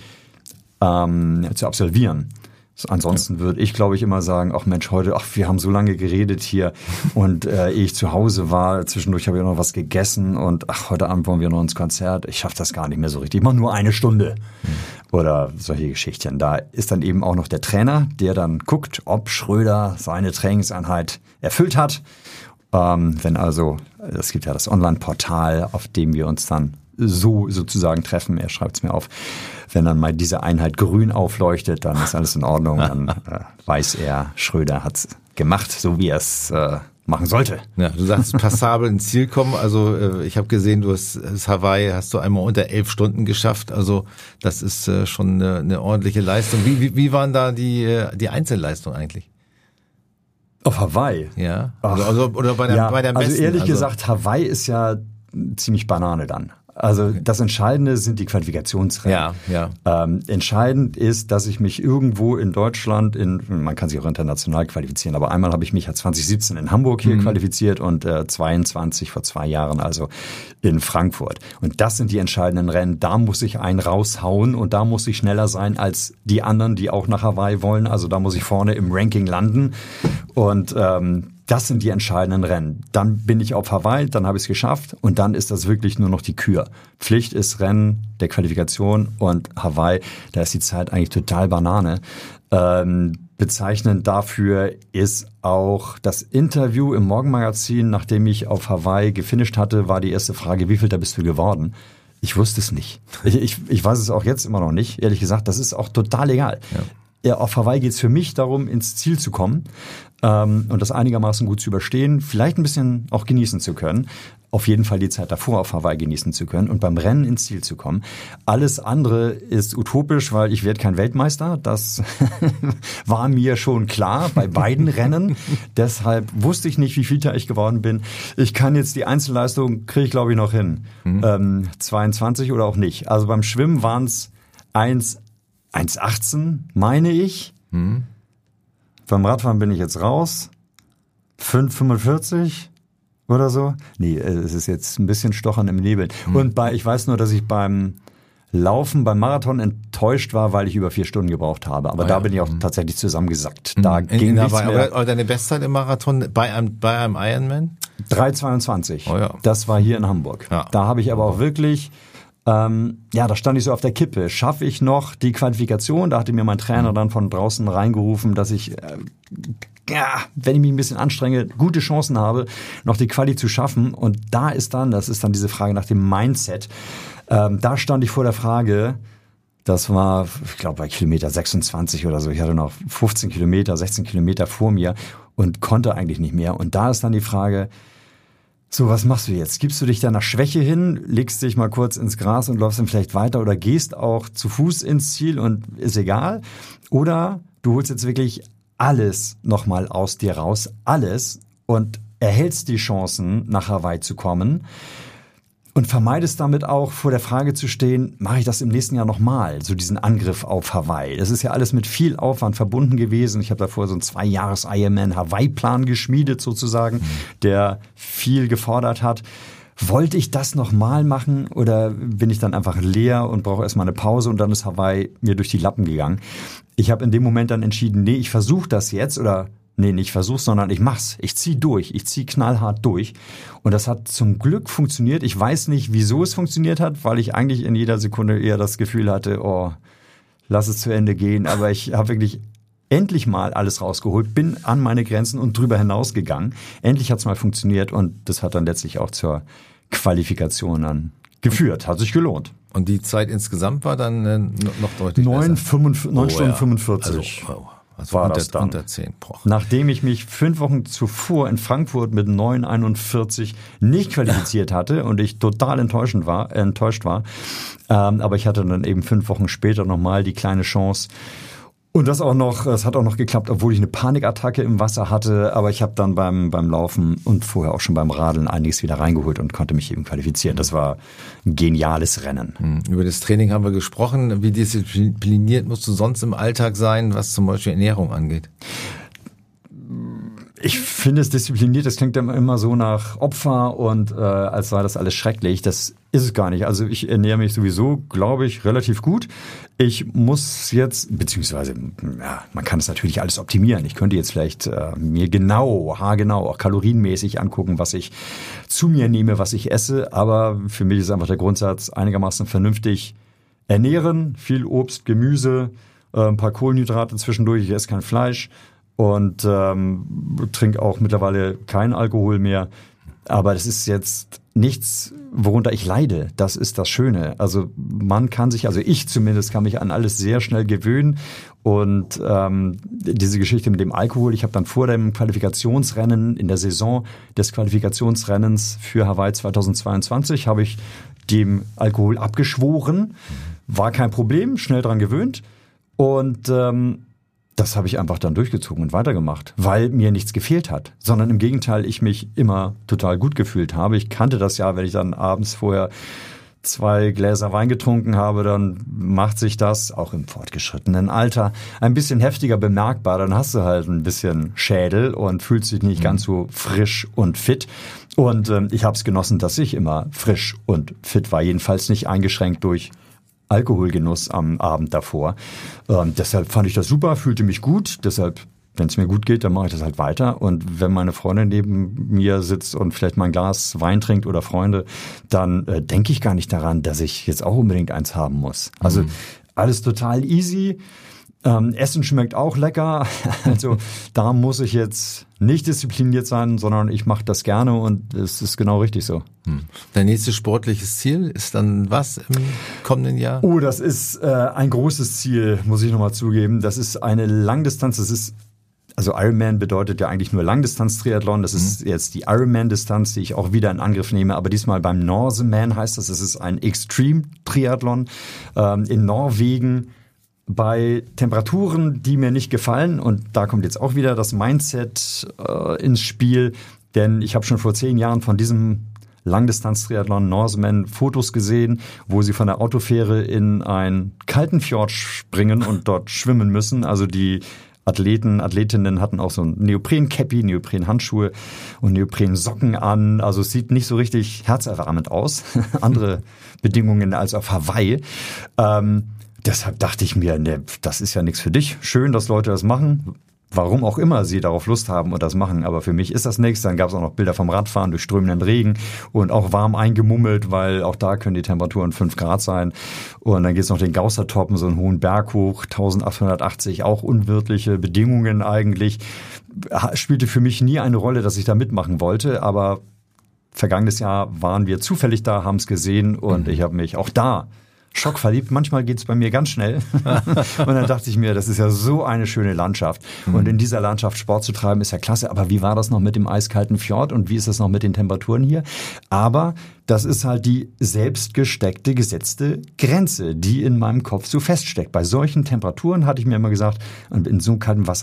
ähm, zu absolvieren. Ansonsten würde ich, glaube ich, immer sagen, ach Mensch, heute, ach, wir haben so lange geredet hier und äh, ehe ich zu Hause war, zwischendurch habe ich noch was gegessen und ach, heute Abend wollen wir noch ins Konzert. Ich schaffe das gar nicht mehr so richtig. Ich mache nur eine Stunde. Mhm. Oder solche Geschichten. Da ist dann eben auch noch der Trainer, der dann guckt, ob Schröder seine Trainingseinheit erfüllt hat. Ähm, wenn also, es gibt ja das Online-Portal, auf dem wir uns dann so sozusagen treffen. Er schreibt es mir auf. Wenn dann mal diese Einheit grün aufleuchtet, dann ist alles in Ordnung. Dann äh, weiß er, Schröder hat es gemacht, so wie er es äh, machen sollte. Ja, du sagst passabel ins Ziel kommen. Also äh, ich habe gesehen, du hast das Hawaii hast du einmal unter elf Stunden geschafft. Also das ist äh, schon eine, eine ordentliche Leistung. Wie, wie, wie waren da die, äh, die Einzelleistungen eigentlich? Auf Hawaii? Ja. Also, also oder bei der, ja, bei der Besten. Also ehrlich also, gesagt, Hawaii ist ja ziemlich Banane dann. Also okay. Das Entscheidende sind die Qualifikationsrennen. Ja, ja. Ähm, entscheidend ist, dass ich mich irgendwo in Deutschland, in, man kann sich auch international qualifizieren, aber einmal habe ich mich ja zwanzig siebzehn in Hamburg hier mhm. qualifiziert und äh, zweiundzwanzig vor zwei Jahren also in Frankfurt. Und das sind die entscheidenden Rennen. Da muss ich einen raushauen und da muss ich schneller sein als die anderen, die auch nach Hawaii wollen. Also da muss ich vorne im Ranking landen und ähm, das sind die entscheidenden Rennen. Dann bin ich auf Hawaii, dann habe ich es geschafft und dann ist das wirklich nur noch die Kür. Pflicht ist Rennen der Qualifikation und Hawaii, da ist die Zeit eigentlich total Banane. Ähm, bezeichnend dafür ist auch das Interview im Morgenmagazin, nachdem ich auf Hawaii gefinisht hatte, war die erste Frage, wie viel da bist du geworden? Ich wusste es nicht. Ich, ich, ich weiß es auch jetzt immer noch nicht. Ehrlich gesagt, das ist auch total egal. Ja. Ja, auf Hawaii geht es für mich darum, ins Ziel zu kommen ähm, und das einigermaßen gut zu überstehen, vielleicht ein bisschen auch genießen zu können, auf jeden Fall die Zeit davor auf Hawaii genießen zu können und beim Rennen ins Ziel zu kommen. Alles andere ist utopisch, weil ich werde kein Weltmeister, das war mir schon klar bei beiden Rennen, deshalb wusste ich nicht, wie viel ich geworden bin. Ich kann jetzt die Einzelleistung, kriege ich glaube ich noch hin, mhm. ähm, zweiundzwanzig oder auch nicht. Also beim Schwimmen waren es eins eins achtzehn, meine ich. Hm. Beim Radfahren bin ich jetzt raus. fünf fünfundvierzig oder so. Nee, es ist jetzt ein bisschen Stochern im Nebel. Hm. Und bei, ich weiß nur, dass ich beim Laufen, beim Marathon enttäuscht war, weil ich über vier Stunden gebraucht habe. Aber oh, da ja. bin ich auch hm. tatsächlich zusammengesackt. Da hm. ging in, nichts mehr. Aber, aber deine Bestzeit im Marathon bei einem, bei einem Ironman? drei zweiundzwanzig. Oh, ja. Das war hier in Hamburg. Ja. Da habe ich aber auch wirklich... Ähm, ja, da stand ich so auf der Kippe. Schaffe ich noch die Qualifikation? Da hatte mir mein Trainer dann von draußen reingerufen, dass ich, äh, ja, wenn ich mich ein bisschen anstrenge, gute Chancen habe, noch die Quali zu schaffen. Und da ist dann, das ist dann diese Frage nach dem Mindset. Ähm, da stand ich vor der Frage, das war, ich glaube, bei Kilometer sechsundzwanzig oder so. Ich hatte noch fünfzehn Kilometer, sechzehn Kilometer vor mir und konnte eigentlich nicht mehr. Und da ist dann die Frage, so, was machst du jetzt? Gibst du dich deiner Schwäche hin, legst dich mal kurz ins Gras und läufst dann vielleicht weiter oder gehst auch zu Fuß ins Ziel und ist egal? Oder du holst jetzt wirklich alles nochmal aus dir raus, alles und erhältst die Chancen, nach Hawaii zu kommen. und vermeidest damit auch vor der Frage zu stehen, mache ich das im nächsten Jahr nochmal, so diesen Angriff auf Hawaii. Das ist ja alles mit viel Aufwand verbunden gewesen. Ich habe davor so einen Zwei-Jahres-Ironman-Hawaii-Plan geschmiedet sozusagen, mhm. der viel gefordert hat. Wollte ich das nochmal machen oder bin ich dann einfach leer und brauche erstmal eine Pause und dann ist Hawaii mir durch die Lappen gegangen. Ich habe in dem Moment dann entschieden, nee, ich versuche das jetzt oder nee, nicht versuch's, sondern ich mach's. Ich zieh durch. Ich zieh knallhart durch. Und das hat zum Glück funktioniert. Ich weiß nicht, wieso es funktioniert hat, weil ich eigentlich in jeder Sekunde eher das Gefühl hatte, oh, lass es zu Ende gehen. Aber ich habe wirklich endlich mal alles rausgeholt, bin an meine Grenzen und drüber hinausgegangen. Endlich hat's mal funktioniert und das hat dann letztlich auch zur Qualifikation dann geführt. Hat sich gelohnt. Und die Zeit insgesamt war dann äh, noch deutlich neun besser? Stunden oh, ja. fünfundvierzig. Also, oh. Also war unter, das dann. Unter zehn. Boah. Nachdem ich mich fünf Wochen zuvor in Frankfurt mit neun einundvierzig nicht qualifiziert hatte und ich total enttäuschend war, äh, enttäuscht war. Ähm, aber ich hatte dann eben fünf Wochen später nochmal die kleine Chance. Und das auch noch, es hat auch noch geklappt, obwohl ich eine Panikattacke im Wasser hatte. Aber ich habe dann beim beim Laufen und vorher auch schon beim Radeln einiges wieder reingeholt und konnte mich eben qualifizieren. Das war ein geniales Rennen. Über das Training haben wir gesprochen. Wie diszipliniert musst du sonst im Alltag sein, was zum Beispiel Ernährung angeht? Ich finde es diszipliniert, das klingt immer so nach Opfer und äh, als sei das alles schrecklich. Das ist es gar nicht. Also ich ernähre mich sowieso, glaube ich, relativ gut. Ich muss jetzt, beziehungsweise, ja, man kann es natürlich alles optimieren. Ich könnte jetzt vielleicht äh, mir genau, haargenau, auch kalorienmäßig angucken, was ich zu mir nehme, was ich esse. Aber für mich ist einfach der Grundsatz, einigermaßen vernünftig ernähren, viel Obst, Gemüse, äh, ein paar Kohlenhydrate zwischendurch. Ich esse kein Fleisch. Und ähm, trinke auch mittlerweile keinen Alkohol mehr. Aber das ist jetzt nichts, worunter ich leide. Das ist das Schöne. Also man kann sich, also ich zumindest kann mich an alles sehr schnell gewöhnen. Und ähm, diese Geschichte mit dem Alkohol, ich habe dann vor dem Qualifikationsrennen, in der Saison des Qualifikationsrennens für Hawaii zweitausendzweiundzwanzig, habe ich dem Alkohol abgeschworen. War kein Problem, schnell dran gewöhnt. Und ähm, das habe ich einfach dann durchgezogen und weitergemacht, weil mir nichts gefehlt hat, sondern im Gegenteil, ich mich immer total gut gefühlt habe. Ich kannte das ja, wenn ich dann abends vorher zwei Gläser Wein getrunken habe, dann macht sich das, auch im fortgeschrittenen Alter, ein bisschen heftiger bemerkbar. Dann hast du halt ein bisschen Schädel und fühlst dich nicht mhm. ganz so frisch und fit. Und ähm, ich habe es genossen, dass ich immer frisch und fit war, jedenfalls nicht eingeschränkt durch Alkoholgenuss am Abend davor. Ähm, deshalb fand ich das super, fühlte mich gut. Deshalb, wenn es mir gut geht, dann mache ich das halt weiter. Und wenn meine Freundin neben mir sitzt und vielleicht mal ein Glas Wein trinkt oder Freunde, dann äh, denke ich gar nicht daran, dass ich jetzt auch unbedingt eins haben muss. Also mhm. alles total easy. Ähm, Essen schmeckt auch lecker. Also da muss ich jetzt nicht diszipliniert sein, sondern ich mache das gerne und es ist genau richtig so. Hm. Dein nächstes sportliches Ziel ist dann was im kommenden Jahr? Oh, das ist äh, ein großes Ziel, muss ich nochmal zugeben. Das ist eine Langdistanz. Das ist Also Ironman bedeutet ja eigentlich nur Langdistanz-Triathlon. Das ist mhm. jetzt die Ironman-Distanz, die ich auch wieder in Angriff nehme. Aber diesmal beim Norseman heißt das, es ist ein Extreme-Triathlon ähm, in Norwegen bei Temperaturen, die mir nicht gefallen. Und da kommt jetzt auch wieder das Mindset äh, ins Spiel. Denn ich habe schon vor zehn Jahren von diesem Langdistanz-Triathlon Norseman Fotos gesehen, wo sie von der Autofähre in einen kalten Fjord springen und dort schwimmen müssen. Also die Athleten, Athletinnen hatten auch so ein Neopren-Cappy, Neopren-Handschuhe und Neopren-Socken an. Also es sieht nicht so richtig herzerwärmend aus. Andere Bedingungen als auf Hawaii. Ähm, deshalb dachte ich mir, ne, das ist ja nichts für dich. Schön, dass Leute das machen. Warum auch immer sie darauf Lust haben und das machen. Aber für mich ist das nichts. Dann gab es auch noch Bilder vom Radfahren durch strömenden Regen und auch warm eingemummelt, weil auch da können die Temperaturen fünf Grad sein. Und dann geht's noch den Gaussertoppen, so einen hohen Berg hoch, eintausendachthundertachtzig, auch unwirtliche Bedingungen eigentlich. Spielte für mich nie eine Rolle, dass ich da mitmachen wollte. Aber vergangenes Jahr waren wir zufällig da, haben es gesehen und mhm. ich habe mich auch da schockverliebt. Manchmal geht's bei mir ganz schnell. Und dann dachte ich mir, das ist ja so eine schöne Landschaft. Mhm. Und in dieser Landschaft Sport zu treiben, ist ja klasse. Aber wie war das noch mit dem eiskalten Fjord? Und wie ist das noch mit den Temperaturen hier? Aber das ist halt die selbstgesteckte, gesetzte Grenze, die in meinem Kopf so feststeckt. Bei solchen Temperaturen hatte ich mir immer gesagt, in so kaltem Wasser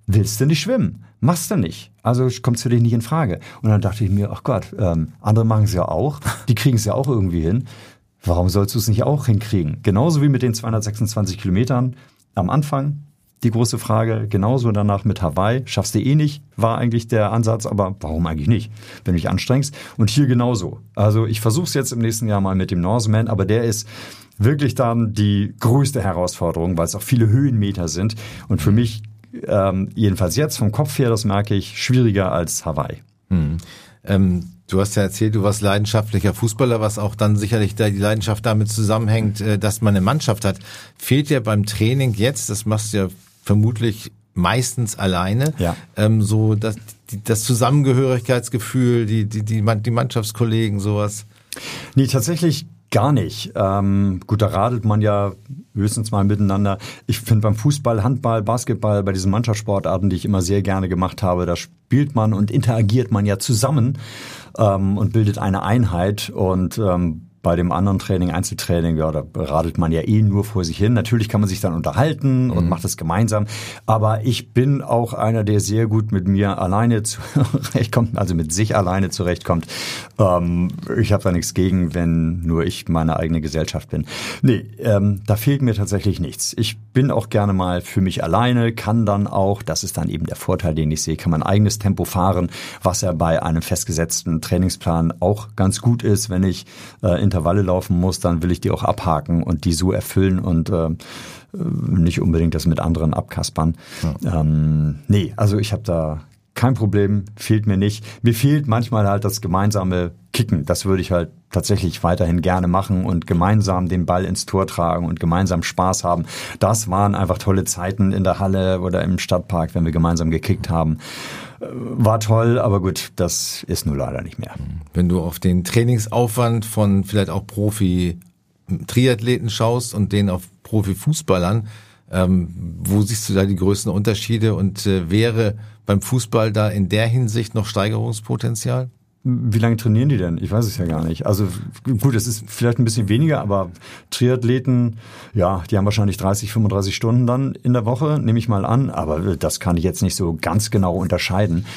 willst du nicht schwimmen? Machst du nicht. Also kommt für dich nicht in Frage. Und dann dachte ich mir, ach Gott, ähm, andere machen es ja auch. Die kriegen es ja auch irgendwie hin. Warum sollst du es nicht auch hinkriegen? Genauso wie mit den zweihundertsechsundzwanzig Kilometern am Anfang. Die große Frage, genauso danach mit Hawaii. Schaffst du eh nicht, war eigentlich der Ansatz. Aber warum eigentlich nicht, wenn du dich anstrengst? Und hier genauso. Also ich versuche es jetzt im nächsten Jahr mal mit dem Norseman. Aber der ist wirklich dann die größte Herausforderung, weil es auch viele Höhenmeter sind. Und für mich, ähm, jedenfalls jetzt vom Kopf her, das merke ich, schwieriger als Hawaii. Hm. Ähm, du hast ja erzählt, du warst leidenschaftlicher Fußballer, was auch dann sicherlich die Leidenschaft damit zusammenhängt, dass man eine Mannschaft hat. Fehlt dir beim Training jetzt, das machst du ja vermutlich meistens alleine, ja. ähm, so das, das Zusammengehörigkeitsgefühl, die, die, die, die Mannschaftskollegen, sowas? Nee, tatsächlich gar nicht. Ähm, gut, da radelt man ja höchstens mal miteinander. Ich finde beim Fußball, Handball, Basketball, bei diesen Mannschaftssportarten, die ich immer sehr gerne gemacht habe, da spielt man und interagiert man ja zusammen ähm, und bildet eine Einheit. Und ähm, bei dem anderen Training, Einzeltraining, ja, da radelt man ja eh nur vor sich hin. Natürlich kann man sich dann unterhalten und mhm. macht es gemeinsam. Aber ich bin auch einer, der sehr gut mit mir alleine zurechtkommt, also mit sich alleine zurechtkommt. Ähm, ich habe da nichts gegen, wenn nur ich meine eigene Gesellschaft bin. Nee, ähm, da fehlt mir tatsächlich nichts. Ich bin auch gerne mal für mich alleine, kann dann auch, das ist dann eben der Vorteil, den ich sehe, kann mein eigenes Tempo fahren, was ja bei einem festgesetzten Trainingsplan auch ganz gut ist, wenn ich äh, Intervalle laufen muss, dann will ich die auch abhaken und die so erfüllen und äh, nicht unbedingt das mit anderen abkaspern. Ja. Ähm, nee, also ich habe da kein Problem, fehlt mir nicht. Mir fehlt manchmal halt das gemeinsame Kicken. Das würde ich halt tatsächlich weiterhin gerne machen und gemeinsam den Ball ins Tor tragen und gemeinsam Spaß haben. Das waren einfach tolle Zeiten in der Halle oder im Stadtpark, wenn wir gemeinsam gekickt haben. War toll, aber gut, das ist nur leider nicht mehr. Wenn du auf den Trainingsaufwand von vielleicht auch Profi-Triathleten schaust und den auf Profifußballern, ähm, wo siehst du da die größten Unterschiede und äh, wäre beim Fußball da in der Hinsicht noch Steigerungspotenzial? Wie lange trainieren die denn? Ich weiß es ja gar nicht. Also gut, es ist vielleicht ein bisschen weniger, aber Triathleten, ja, die haben wahrscheinlich dreißig, fünfunddreißig Stunden dann in der Woche, nehme ich mal an. Aber das kann ich jetzt nicht so ganz genau unterscheiden.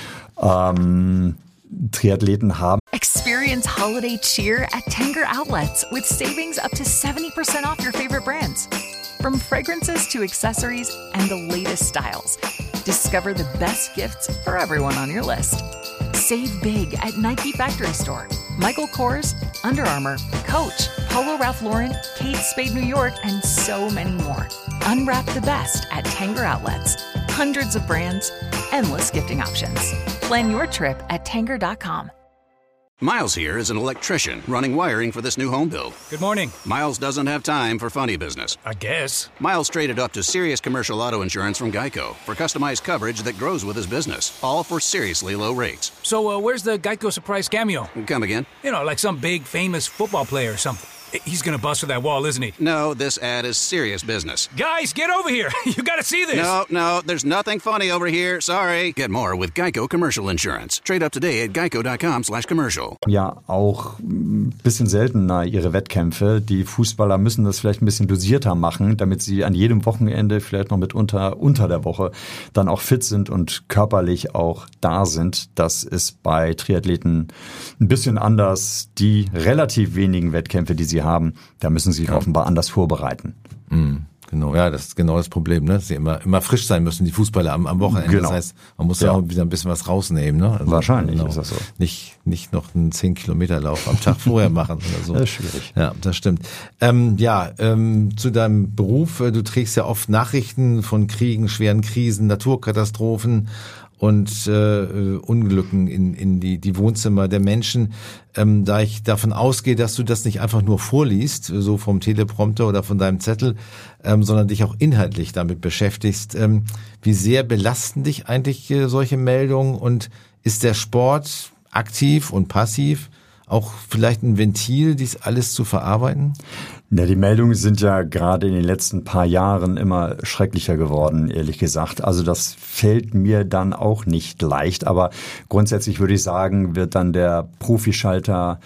Ähm, Triathleten haben. Experience holiday cheer at Tanger Outlets with savings up to seventy percent off your favorite brands. From fragrances to accessories and the latest styles. Discover the best gifts for everyone on your list. Save big at Nike Factory Store, Michael Kors, Under Armour, Coach, Polo Ralph Lauren, Kate Spade New York, and so many more. Unwrap the best at Tanger Outlets. Hundreds of brands, endless gifting options. Plan your trip at tanger dot com. Miles here is an electrician running wiring for this new home build. Good morning. Miles doesn't have time for funny business. I guess. Miles traded up to Sirius Commercial Auto Insurance from Geico for customized coverage that grows with his business, all for seriously low rates. So uh, where's the Geico surprise cameo? Come again? You know, like some big famous football player or something. He's gonna bust through that wall, isn't he? No, this ad is serious business. Guys, get over here. You gotta see this. No, no, there's nothing funny over here. Sorry. Get more with Geico Commercial Insurance. Trade up today at geico dot com slash commercial. Ja, auch ein bisschen seltener ihre Wettkämpfe. Die Fußballer müssen das vielleicht ein bisschen dosierter machen, damit sie an jedem Wochenende, vielleicht noch mitunter unter der Woche, dann auch fit sind und körperlich auch da sind. Das ist bei Triathleten ein bisschen anders. Die relativ wenigen Wettkämpfe, die sie haben, da müssen sie sich ja. offenbar anders vorbereiten. Mhm, genau, ja, das ist genau das Problem, ne? Dass sie immer, immer frisch sein müssen, die Fußballer am, am Wochenende. Genau. Das heißt, man muss ja auch wieder ein bisschen was rausnehmen, ne? Also wahrscheinlich genau, ist das so. Nicht, nicht noch einen zehn Kilometer Lauf am Tag vorher machen oder so. Das ist schwierig. Ja, das stimmt. Ähm, ja, ähm, zu deinem Beruf, du trägst ja oft Nachrichten von Kriegen, schweren Krisen, Naturkatastrophen und äh, Unglücken in, in die, die Wohnzimmer der Menschen. Ähm, da ich davon ausgehe, dass du das nicht einfach nur vorliest, so vom Teleprompter oder von deinem Zettel, ähm, sondern dich auch inhaltlich damit beschäftigst. Ähm, wie sehr belasten dich eigentlich äh, solche Meldungen und ist der Sport aktiv und passiv auch vielleicht ein Ventil, dies alles zu verarbeiten? Ja, die Meldungen sind ja gerade in den letzten paar Jahren immer schrecklicher geworden, ehrlich gesagt. Also das fällt mir dann auch nicht leicht. Aber grundsätzlich würde ich sagen, wird dann der Profischalter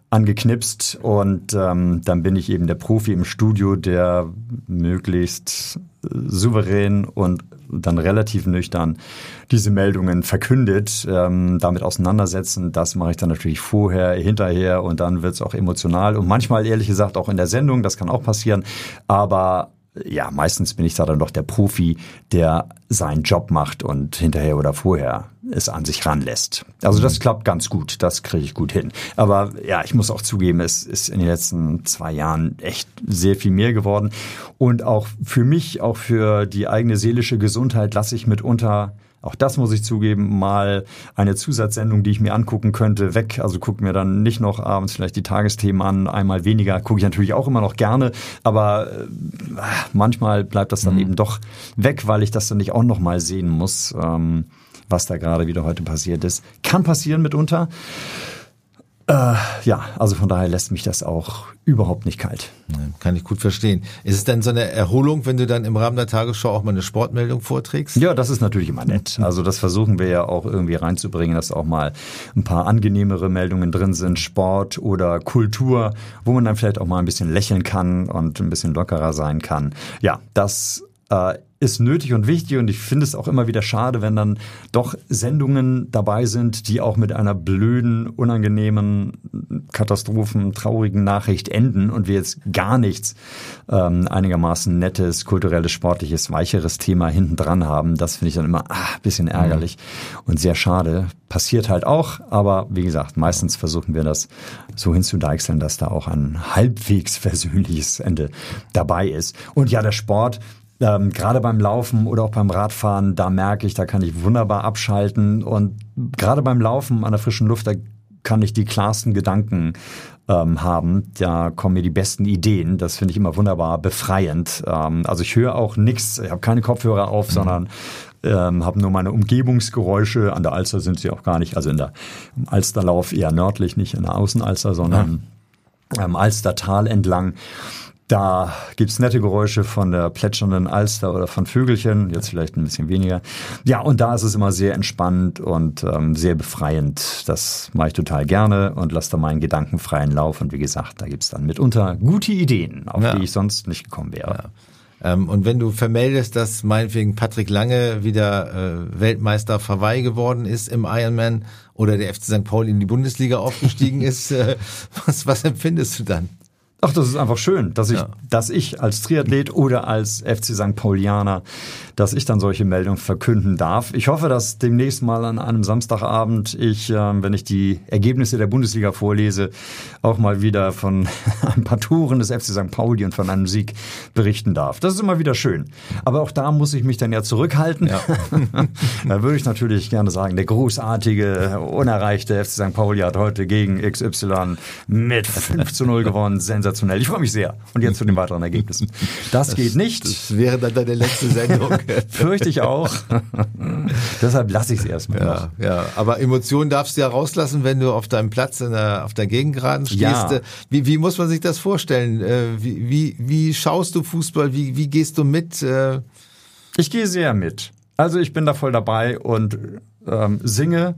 angeknipst und ähm, dann bin ich eben der Profi im Studio, der möglichst souverän und dann relativ nüchtern diese Meldungen verkündet, ähm, damit auseinandersetzen. Das mache ich dann natürlich vorher, hinterher und dann wird's auch emotional und manchmal ehrlich gesagt auch in der Sendung, das kann auch passieren, aber ja, meistens bin ich da dann doch der Profi, der seinen Job macht und hinterher oder vorher es an sich ranlässt. Also das klappt ganz gut, das kriege ich gut hin. Aber ja, ich muss auch zugeben, es ist in den letzten zwei Jahren echt sehr viel mehr geworden. Und auch für mich, auch für die eigene seelische Gesundheit lasse ich mitunter, auch das muss ich zugeben, mal eine Zusatzsendung, die ich mir angucken könnte, weg. Also gucke mir dann nicht noch abends vielleicht die Tagesthemen an, einmal weniger. Gucke ich natürlich auch immer noch gerne, aber äh, manchmal bleibt das dann mhm. eben doch weg, weil ich das dann nicht auch noch mal sehen muss, ähm, was da gerade wieder heute passiert ist. Kann passieren mitunter. Äh, ja, also von daher lässt mich das auch überhaupt nicht kalt. Kann ich gut verstehen. Ist es denn so eine Erholung, wenn du dann im Rahmen der Tagesschau auch mal eine Sportmeldung vorträgst? Ja, das ist natürlich immer nett. Also das versuchen wir ja auch irgendwie reinzubringen, dass auch mal ein paar angenehmere Meldungen drin sind, Sport oder Kultur, wo man dann vielleicht auch mal ein bisschen lächeln kann und ein bisschen lockerer sein kann. Ja, das äh, ist nötig und wichtig und ich finde es auch immer wieder schade, wenn dann doch Sendungen dabei sind, die auch mit einer blöden, unangenehmen, Katastrophen, traurigen Nachricht enden und wir jetzt gar nichts ähm, einigermaßen nettes, kulturelles, sportliches, weicheres Thema hinten dran haben. Das finde ich dann immer ah, ein bisschen ärgerlich mhm. und sehr schade. Passiert halt auch, aber wie gesagt, meistens versuchen wir das so hinzudeichseln, dass da auch ein halbwegs versöhnliches Ende dabei ist. Und ja, der Sport, Ähm, gerade beim Laufen oder auch beim Radfahren, da merke ich, da kann ich wunderbar abschalten und gerade beim Laufen an der frischen Luft, da kann ich die klarsten Gedanken ähm, haben, da kommen mir die besten Ideen, das finde ich immer wunderbar befreiend. Ähm, also ich höre auch nichts, ich habe keine Kopfhörer auf, mhm. sondern ähm, habe nur meine Umgebungsgeräusche, an der Alster sind sie auch gar nicht, also in der im Alsterlauf eher nördlich, nicht in der Außenalster, sondern ja. am Alstertal entlang. Da gibt's nette Geräusche von der plätschernden Alster oder von Vögelchen, jetzt vielleicht ein bisschen weniger. Ja, und da ist es immer sehr entspannt und ähm, sehr befreiend. Das mache ich total gerne und lasse da meinen Gedanken freien Lauf. Und wie gesagt, da gibt's dann mitunter gute Ideen, auf ja. die ich sonst nicht gekommen wäre. Ja. Ähm, und wenn du vermeldest, dass meinetwegen Patrick Lange wieder äh, Weltmeister Hawaii geworden ist im Ironman oder der F C Sankt Pauli in die Bundesliga aufgestiegen ist, äh, was, was empfindest du dann? Ach, das ist einfach schön, dass ich, ja. dass ich als Triathlet oder als F C Sankt Paulianer, dass ich dann solche Meldungen verkünden darf. Ich hoffe, dass demnächst mal an einem Samstagabend ich, äh, wenn ich die Ergebnisse der Bundesliga vorlese, auch mal wieder von ein paar Touren des F C Sankt Pauli und von einem Sieg berichten darf. Das ist immer wieder schön. Aber auch da muss ich mich dann ja zurückhalten. Ja. Da würde ich natürlich gerne sagen, der großartige, unerreichte F C Sankt Pauli hat heute gegen X Y mit fünf zu null gewonnen. Sensationell. Ich freue mich sehr. Und jetzt zu den weiteren Ergebnissen. Das, das geht nicht. Das wäre dann deine letzte Sendung. Fürchte ich auch. Deshalb lasse ich es erstmal. Ja, ja, aber Emotionen darfst du ja rauslassen, wenn du auf deinem Platz in der, auf der Gegengraden stehst. Ja. Wie, wie muss man sich das vorstellen? Wie, wie, wie schaust du Fußball? Wie, wie gehst du mit? Ich gehe sehr mit. Also ich bin da voll dabei und ähm, singe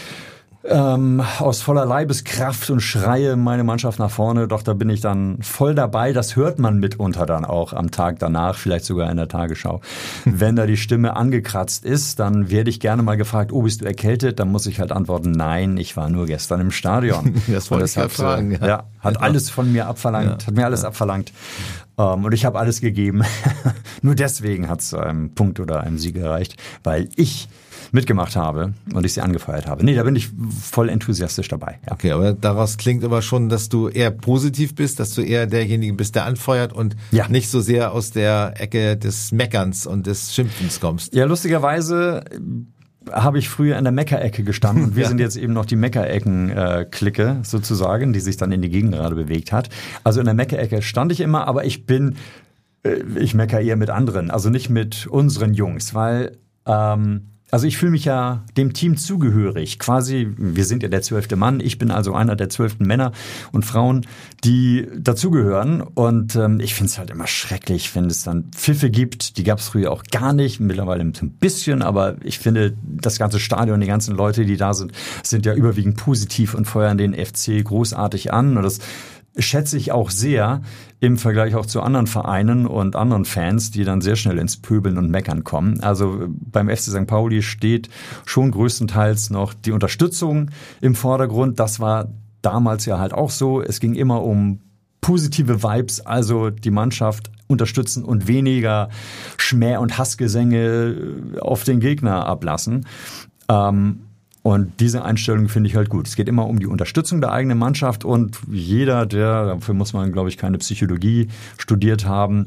Ähm, aus voller Leibeskraft und schreie meine Mannschaft nach vorne, doch da bin ich dann voll dabei. Das hört man mitunter dann auch am Tag danach, vielleicht sogar in der Tagesschau. Wenn da die Stimme angekratzt ist, dann werde ich gerne mal gefragt, oh, bist du erkältet? Dann muss ich halt antworten, nein, ich war nur gestern im Stadion. Das wollte ich ja fragen. Ja, ja hat alles von mir abverlangt, ja. hat mir alles ja. abverlangt. Um, und ich habe alles gegeben. Nur deswegen hat es einen Punkt oder einen Sieg erreicht, weil ich mitgemacht habe und ich sie angefeuert habe. Nee, da bin ich voll enthusiastisch dabei. Ja. Okay, aber daraus klingt aber schon, dass du eher positiv bist, dass du eher derjenige bist, der anfeuert und ja. nicht so sehr aus der Ecke des Meckerns und des Schimpfens kommst. Ja, lustigerweise habe ich früher in der Meckerecke gestanden und wir ja. sind jetzt eben noch die Meckerecken-Clique sozusagen, die sich dann in die Gegengrade bewegt hat. Also in der Meckerecke stand ich immer, aber ich bin, ich mecker eher mit anderen, also nicht mit unseren Jungs, weil ähm, Also ich fühle mich ja dem Team zugehörig. Quasi, wir sind ja der zwölfte Mann. Ich bin also einer der zwölften Männer und Frauen, die dazugehören. Und ähm, ich finde es halt immer schrecklich, wenn es dann Pfiffe gibt. Die gab es früher auch gar nicht, mittlerweile ein bisschen. Aber ich finde, das ganze Stadion, die ganzen Leute, die da sind, sind ja überwiegend positiv und feuern den F C großartig an. Und das schätze ich auch sehr im Vergleich auch zu anderen Vereinen und anderen Fans, die dann sehr schnell ins Pöbeln und Meckern kommen. Also beim F C Sankt Pauli steht schon größtenteils noch die Unterstützung im Vordergrund. Das war damals ja halt auch so. Es ging immer um positive Vibes, also die Mannschaft unterstützen und weniger Schmäh- und Hassgesänge auf den Gegner ablassen. Ähm, Und diese Einstellung finde ich halt gut. Es geht immer um die Unterstützung der eigenen Mannschaft und jeder, der, dafür muss man, glaube ich, keine Psychologie studiert haben,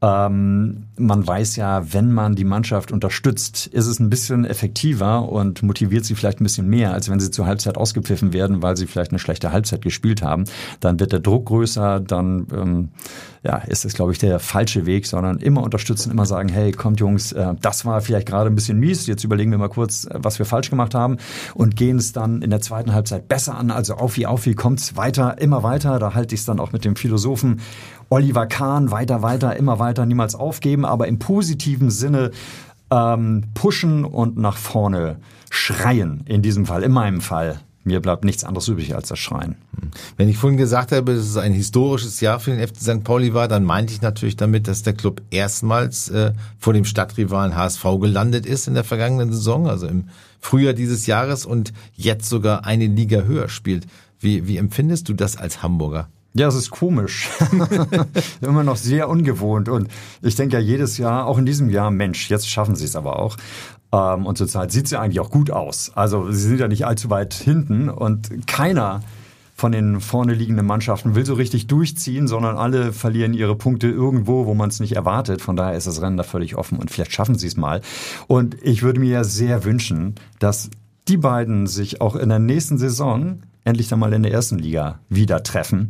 ähm, man weiß ja, wenn man die Mannschaft unterstützt, ist es ein bisschen effektiver und motiviert sie vielleicht ein bisschen mehr, als wenn sie zur Halbzeit ausgepfiffen werden, weil sie vielleicht eine schlechte Halbzeit gespielt haben. Dann wird der Druck größer, dann ähm, ja, ist es, glaube ich, der falsche Weg, sondern immer unterstützen, immer sagen, hey, kommt Jungs, äh, das war vielleicht gerade ein bisschen mies, jetzt überlegen wir mal kurz, was wir falsch gemacht haben und gehen es dann in der zweiten Halbzeit besser an, also auf wie auf wie kommt's weiter, immer weiter, da halte ich es dann auch mit dem Philosophen Oliver Kahn, weiter, weiter, immer weiter, niemals aufgeben, aber im positiven Sinne ähm, pushen und nach vorne schreien, in diesem Fall, in meinem Fall. Mir bleibt nichts anderes übrig als das Schreien. Wenn ich vorhin gesagt habe, dass es ein historisches Jahr für den F C Sankt Pauli war, dann meinte ich natürlich damit, dass der Club erstmals äh, vor dem Stadtrivalen H S V gelandet ist in der vergangenen Saison, also im Frühjahr dieses Jahres und jetzt sogar eine Liga höher spielt. Wie, wie empfindest du das als Hamburger? Ja, es ist komisch. Immer noch sehr ungewohnt. Und ich denke ja jedes Jahr, auch in diesem Jahr, Mensch, jetzt schaffen sie es aber auch. Und zurzeit sieht es ja eigentlich auch gut aus. Also sie sind ja nicht allzu weit hinten und keiner von den vorne liegenden Mannschaften will so richtig durchziehen, sondern alle verlieren ihre Punkte irgendwo, wo man es nicht erwartet. Von daher ist das Rennen da völlig offen und vielleicht schaffen sie es mal. Und ich würde mir ja sehr wünschen, dass die beiden sich auch in der nächsten Saison endlich dann mal in der ersten Liga wieder treffen,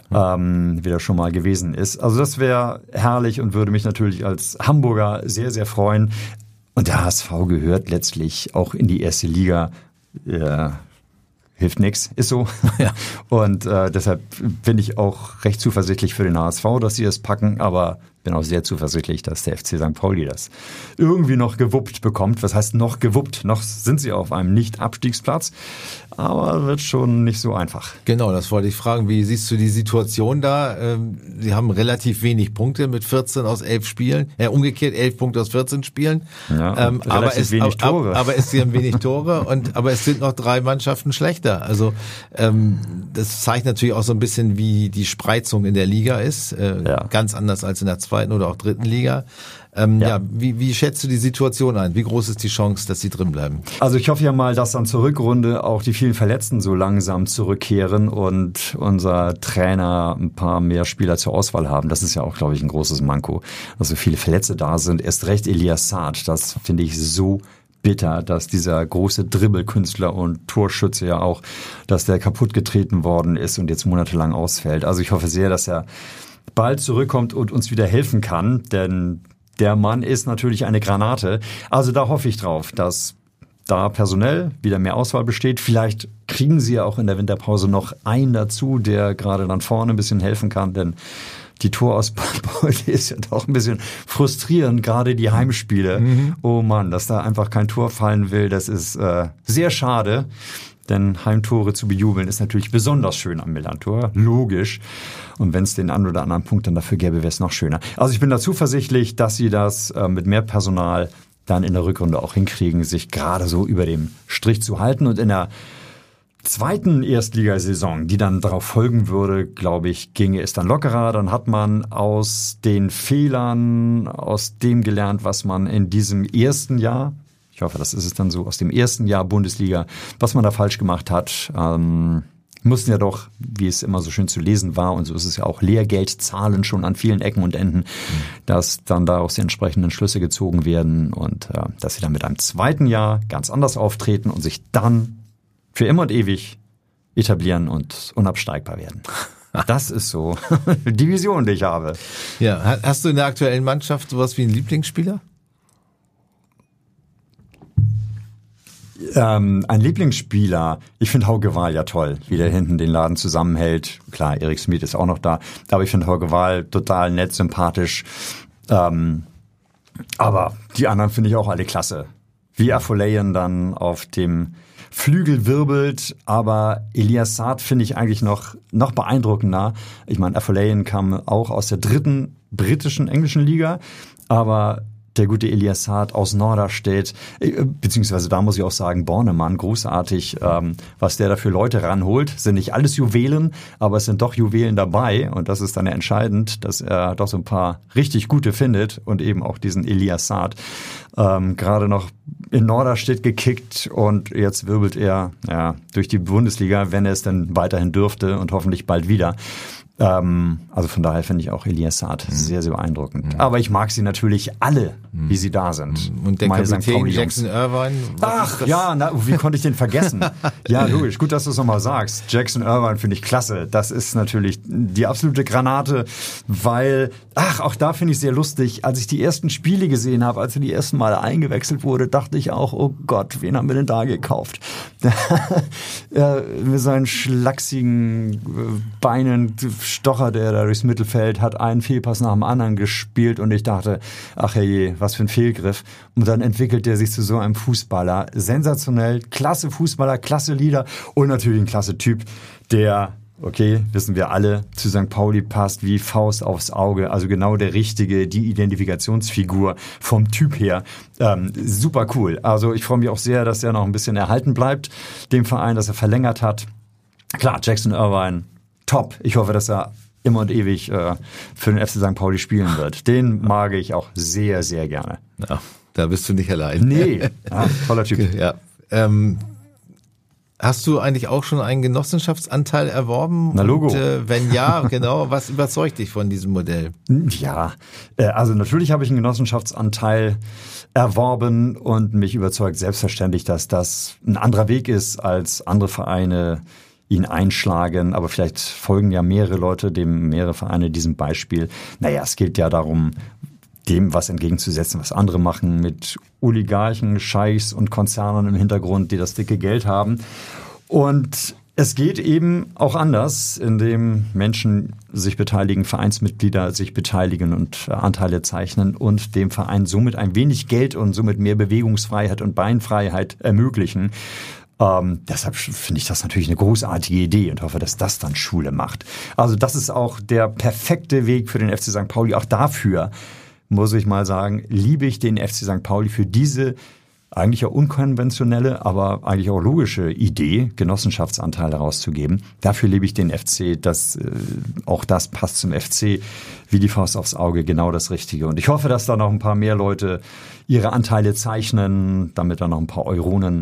ähm, wie das schon mal gewesen ist. Also das wäre herrlich und würde mich natürlich als Hamburger sehr, sehr freuen. Und der H S V gehört letztlich auch in die erste Liga. Äh, hilft nix, ist so. Ja. Und äh, deshalb bin ich auch recht zuversichtlich für den H S V, dass sie es packen, aber bin auch sehr zuversichtlich, dass der F C Sankt Pauli das irgendwie noch gewuppt bekommt. Was heißt noch gewuppt? Noch sind sie auf einem Nicht-Abstiegsplatz, aber wird schon nicht so einfach. Genau, das wollte ich fragen. Wie siehst du die Situation da? Sie haben relativ wenig Punkte mit vierzehn aus elf Spielen. Ja, umgekehrt elf Punkte aus vierzehn Spielen. Ja, ähm, aber es wenig Tore. Aber, aber es sind wenig Tore und aber es sind noch drei Mannschaften schlechter. Also ähm, das zeigt natürlich auch so ein bisschen, wie die Spreizung in der Liga ist. Äh, ja. Ganz anders als in der zweiten oder auch dritten Liga. Ähm, ja. ja, wie, wie schätzt du die Situation ein? Wie groß ist die Chance, dass sie drin bleiben? Also ich hoffe ja mal, dass dann zur Rückrunde auch die vielen Verletzten so langsam zurückkehren und unser Trainer ein paar mehr Spieler zur Auswahl haben. Das ist ja auch, glaube ich, ein großes Manko, dass so viele Verletzte da sind. Erst recht Elias Saad, das finde ich so bitter, dass dieser große Dribbelkünstler und Torschütze ja auch, dass der kaputt getreten worden ist und jetzt monatelang ausfällt. Also ich hoffe sehr, dass er bald zurückkommt und uns wieder helfen kann, denn der Mann ist natürlich eine Granate. Also da hoffe ich drauf, dass da personell wieder mehr Auswahl besteht. Vielleicht kriegen sie ja auch in der Winterpause noch einen dazu, der gerade dann vorne ein bisschen helfen kann, denn die Torausbeute ist ja doch ein bisschen frustrierend, gerade die Heimspiele. Mhm. Oh Mann, dass da einfach kein Tor fallen will, das ist äh, sehr schade. Denn Heimtore zu bejubeln ist natürlich besonders schön am Millerntor, logisch. Und wenn es den einen oder anderen Punkt dann dafür gäbe, wäre es noch schöner. Also ich bin da zuversichtlich, dass sie das äh, mit mehr Personal dann in der Rückrunde auch hinkriegen, sich gerade so über dem Strich zu halten. Und in der zweiten Erstligasaison, die dann darauf folgen würde, glaube ich, ginge es dann lockerer. Dann hat man aus den Fehlern, aus dem gelernt, was man in diesem ersten Jahr, ich hoffe, das ist es dann so, aus dem ersten Jahr Bundesliga, was man da falsch gemacht hat, ähm, mussten ja doch, wie es immer so schön zu lesen war, und so ist es ja auch, Lehrgeld zahlen schon an vielen Ecken und Enden, mhm. dass dann daraus die entsprechenden Schlüsse gezogen werden und äh, dass sie dann mit einem zweiten Jahr ganz anders auftreten und sich dann für immer und ewig etablieren und unabsteigbar werden. Das ist so die Vision, die ich habe. Ja, hast du in der aktuellen Mannschaft sowas wie einen Lieblingsspieler? Ähm, ein Lieblingsspieler, ich finde Hauke Wahl ja toll, wie der hinten den Laden zusammenhält. Klar, Erik Smith ist auch noch da, aber ich finde Hauke Wahl total nett, sympathisch. Ähm, aber die anderen finde ich auch alle klasse. Wie Afolayan dann auf dem Flügel wirbelt, aber Elias Saad finde ich eigentlich noch noch beeindruckender. Ich meine, Afolayan kam auch aus der dritten britischen englischen Liga, aber der gute Elias Saad aus Norderstedt, beziehungsweise da muss ich auch sagen, Bornemann, großartig, ähm, was der da für Leute ranholt. Sind nicht alles Juwelen, aber es sind doch Juwelen dabei und das ist dann ja entscheidend, dass er doch so ein paar richtig gute findet und eben auch diesen Elias Saad. Ähm, gerade noch in Norderstedt gekickt und jetzt wirbelt er ja durch die Bundesliga, wenn er es denn weiterhin dürfte und hoffentlich bald wieder. Ähm, also von daher finde ich auch Elias Saad mhm. sehr, sehr beeindruckend. Mhm. Aber ich mag sie natürlich alle, mhm. wie sie da sind. Und der Meine Kapitän Jackson Irvine? Ach ja, na, wie konnte ich den vergessen? Ja, logisch. Gut, dass du es nochmal sagst. Jackson Irvine finde ich klasse. Das ist natürlich die absolute Granate, weil, ach, auch da finde ich sehr lustig. Als ich die ersten Spiele gesehen habe, als er die ersten Male eingewechselt wurde, dachte ich auch, oh Gott, wen haben wir denn da gekauft? Ja, mit seinen schlachsigen Beinen stochert er da durchs Mittelfeld, hat einen Fehlpass nach dem anderen gespielt und ich dachte, ach herrje, was für ein Fehlgriff. Und dann entwickelt er sich zu so einem Fußballer. Sensationell, klasse Fußballer, klasse Leader und natürlich ein klasse Typ, der, okay, wissen wir alle, zu Sankt Pauli passt wie Faust aufs Auge. Also genau der Richtige, die Identifikationsfigur vom Typ her. Ähm, super cool. Also ich freue mich auch sehr, dass er noch ein bisschen erhalten bleibt, dem Verein, dass er verlängert hat. Klar, Jackson Irvine, top. Ich hoffe, dass er immer und ewig äh, für den F C Sankt Pauli spielen wird. Den mag ich auch sehr, sehr gerne. Ja, da bist du nicht allein. Nee, ja, toller Typ. Ja. Ähm, hast du eigentlich auch schon einen Genossenschaftsanteil erworben? Na Logo. Und, äh, wenn ja, genau, was überzeugt dich von diesem Modell? Ja, äh, also natürlich habe ich einen Genossenschaftsanteil erworben und mich überzeugt selbstverständlich, dass das ein anderer Weg ist als andere Vereine ihn einschlagen, aber vielleicht folgen ja mehrere Leute, dem mehrere Vereine diesem Beispiel. Naja, es geht ja darum, dem was entgegenzusetzen, was andere machen mit Oligarchen, Scheichs und Konzernen im Hintergrund, die das dicke Geld haben. Und es geht eben auch anders, indem Menschen sich beteiligen, Vereinsmitglieder sich beteiligen und Anteile zeichnen und dem Verein somit ein wenig Geld und somit mehr Bewegungsfreiheit und Beinfreiheit ermöglichen. Ähm, deshalb finde ich das natürlich eine großartige Idee und hoffe, dass das dann Schule macht. Also das ist auch der perfekte Weg für den F C Sankt Pauli. Auch dafür, muss ich mal sagen, liebe ich den F C Sankt Pauli für diese eigentlich ja unkonventionelle, aber eigentlich auch logische Idee, Genossenschaftsanteile rauszugeben. Dafür liebe ich den F C, dass äh, auch das passt zum F C wie die Faust aufs Auge, genau das Richtige. Und ich hoffe, dass da noch ein paar mehr Leute ihre Anteile zeichnen, damit da noch ein paar Euronen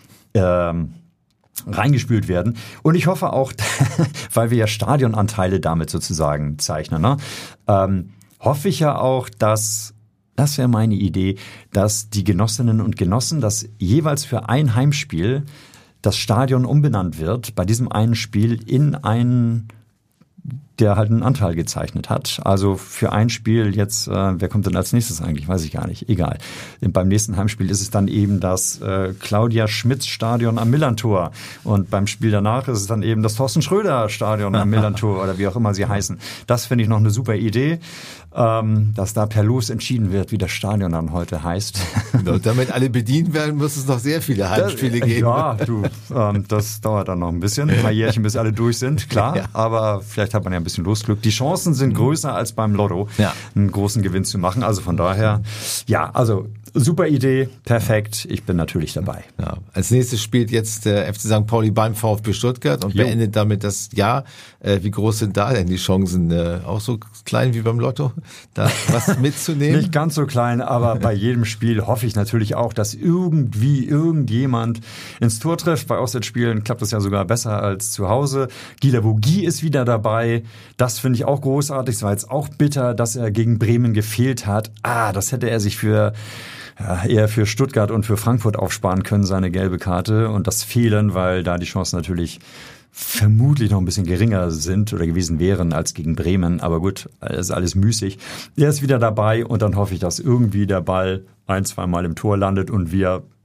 Ähm, reingespült werden. Und ich hoffe auch, weil wir ja Stadionanteile damit sozusagen zeichnen, ne? ähm, hoffe ich ja auch, dass, das wäre meine Idee, dass die Genossinnen und Genossen, dass jeweils für ein Heimspiel das Stadion umbenannt wird, bei diesem einen Spiel in einen, der halt einen Anteil gezeichnet hat. Also für ein Spiel jetzt, äh, wer kommt denn als nächstes eigentlich? Weiß ich gar nicht. Egal. Beim nächsten Heimspiel ist es dann eben das äh, Claudia Schmitz Stadion am Millantor. Und beim Spiel danach ist es dann eben das Thorsten Schröder Stadion am Millantor oder wie auch immer sie heißen. Das finde ich noch eine super Idee, ähm, dass da per Los entschieden wird, wie das Stadion dann heute heißt. Und damit alle bedient werden, muss es noch sehr viele Heimspiele das, geben. Ja, du, ähm, das dauert dann noch ein bisschen. Ein paar Jährchen, bis alle durch sind, klar. Ja. Aber vielleicht hat man ja ein bisschen Losglück. Die Chancen sind größer als beim Lotto, ja, einen großen Gewinn zu machen. Also von daher, ja, also super Idee, perfekt. Ich bin natürlich dabei. Ja. Als nächstes spielt jetzt der F C Sankt Pauli beim VfB Stuttgart und jo. beendet damit das Jahr. Äh, wie groß sind da denn die Chancen? Äh, auch so klein wie beim Lotto, da was mitzunehmen? Nicht ganz so klein, aber bei jedem Spiel hoffe ich natürlich auch, dass irgendwie irgendjemand ins Tor trifft. Bei Auswärtsspielen klappt das ja sogar besser als zu Hause. Gila Bogi ist wieder dabei. Das finde ich auch großartig. Es war jetzt auch bitter, dass er gegen Bremen gefehlt hat. Ah, das hätte er sich für ja, eher für Stuttgart und für Frankfurt aufsparen können, seine gelbe Karte. Und das Fehlen, weil da die Chancen natürlich vermutlich noch ein bisschen geringer sind oder gewesen wären als gegen Bremen. Aber gut, das ist alles müßig. Er ist wieder dabei und dann hoffe ich, dass irgendwie der Ball ein, zwei Mal im Tor landet und wir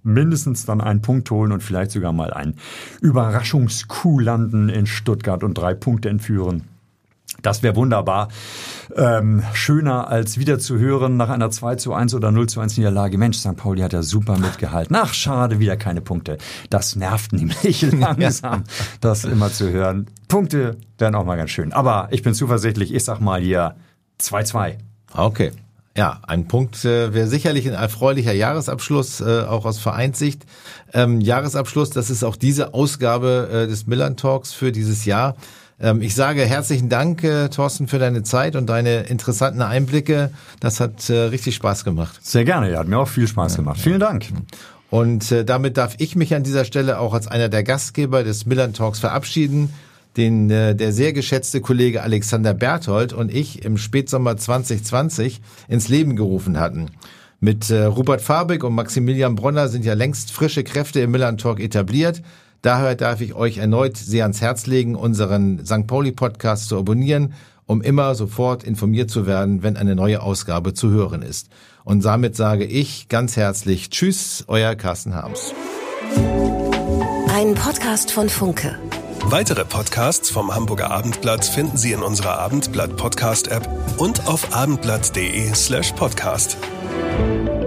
mindestens dann einen Punkt holen und vielleicht sogar mal einen Überraschungskuh landen in Stuttgart und drei Punkte entführen. Das wäre wunderbar. Ähm, schöner als wieder zu hören nach einer zwei zu eins oder null zu eins Niederlage. Mensch, Sankt Pauli hat ja super mitgehalten. Ach, schade, wieder keine Punkte. Das nervt nämlich langsam, das immer zu hören. Punkte wären auch mal ganz schön. Aber ich bin zuversichtlich, ich sag mal hier zwei zwei. Okay. Ja, ein Punkt äh, wäre sicherlich ein erfreulicher Jahresabschluss, äh, auch aus Vereinssicht. Ähm, Jahresabschluss, das ist auch diese Ausgabe äh, des Millern Talks für dieses Jahr. Ähm, ich sage herzlichen Dank, äh, Thorsten, für deine Zeit und deine interessanten Einblicke. Das hat äh, richtig Spaß gemacht. Sehr gerne, ja, hat mir auch viel Spaß gemacht. Vielen Dank. Und äh, damit darf ich mich an dieser Stelle auch als einer der Gastgeber des Millern Talks verabschieden, den äh, der sehr geschätzte Kollege Alexander Berthold und ich im Spätsommer zwanzig zwanzig ins Leben gerufen hatten. Mit äh, Rupert Fabig und Maximilian Bronner sind ja längst frische Kräfte im Millern Talk etabliert. Daher darf ich euch erneut sehr ans Herz legen, unseren Sankt Pauli-Podcast zu abonnieren, um immer sofort informiert zu werden, wenn eine neue Ausgabe zu hören ist. Und damit sage ich ganz herzlich Tschüss, euer Carsten Harms. Ein Podcast von Funke. Weitere Podcasts vom Hamburger Abendblatt finden Sie in unserer Abendblatt Podcast App und auf abendblatt punkt de slash podcast.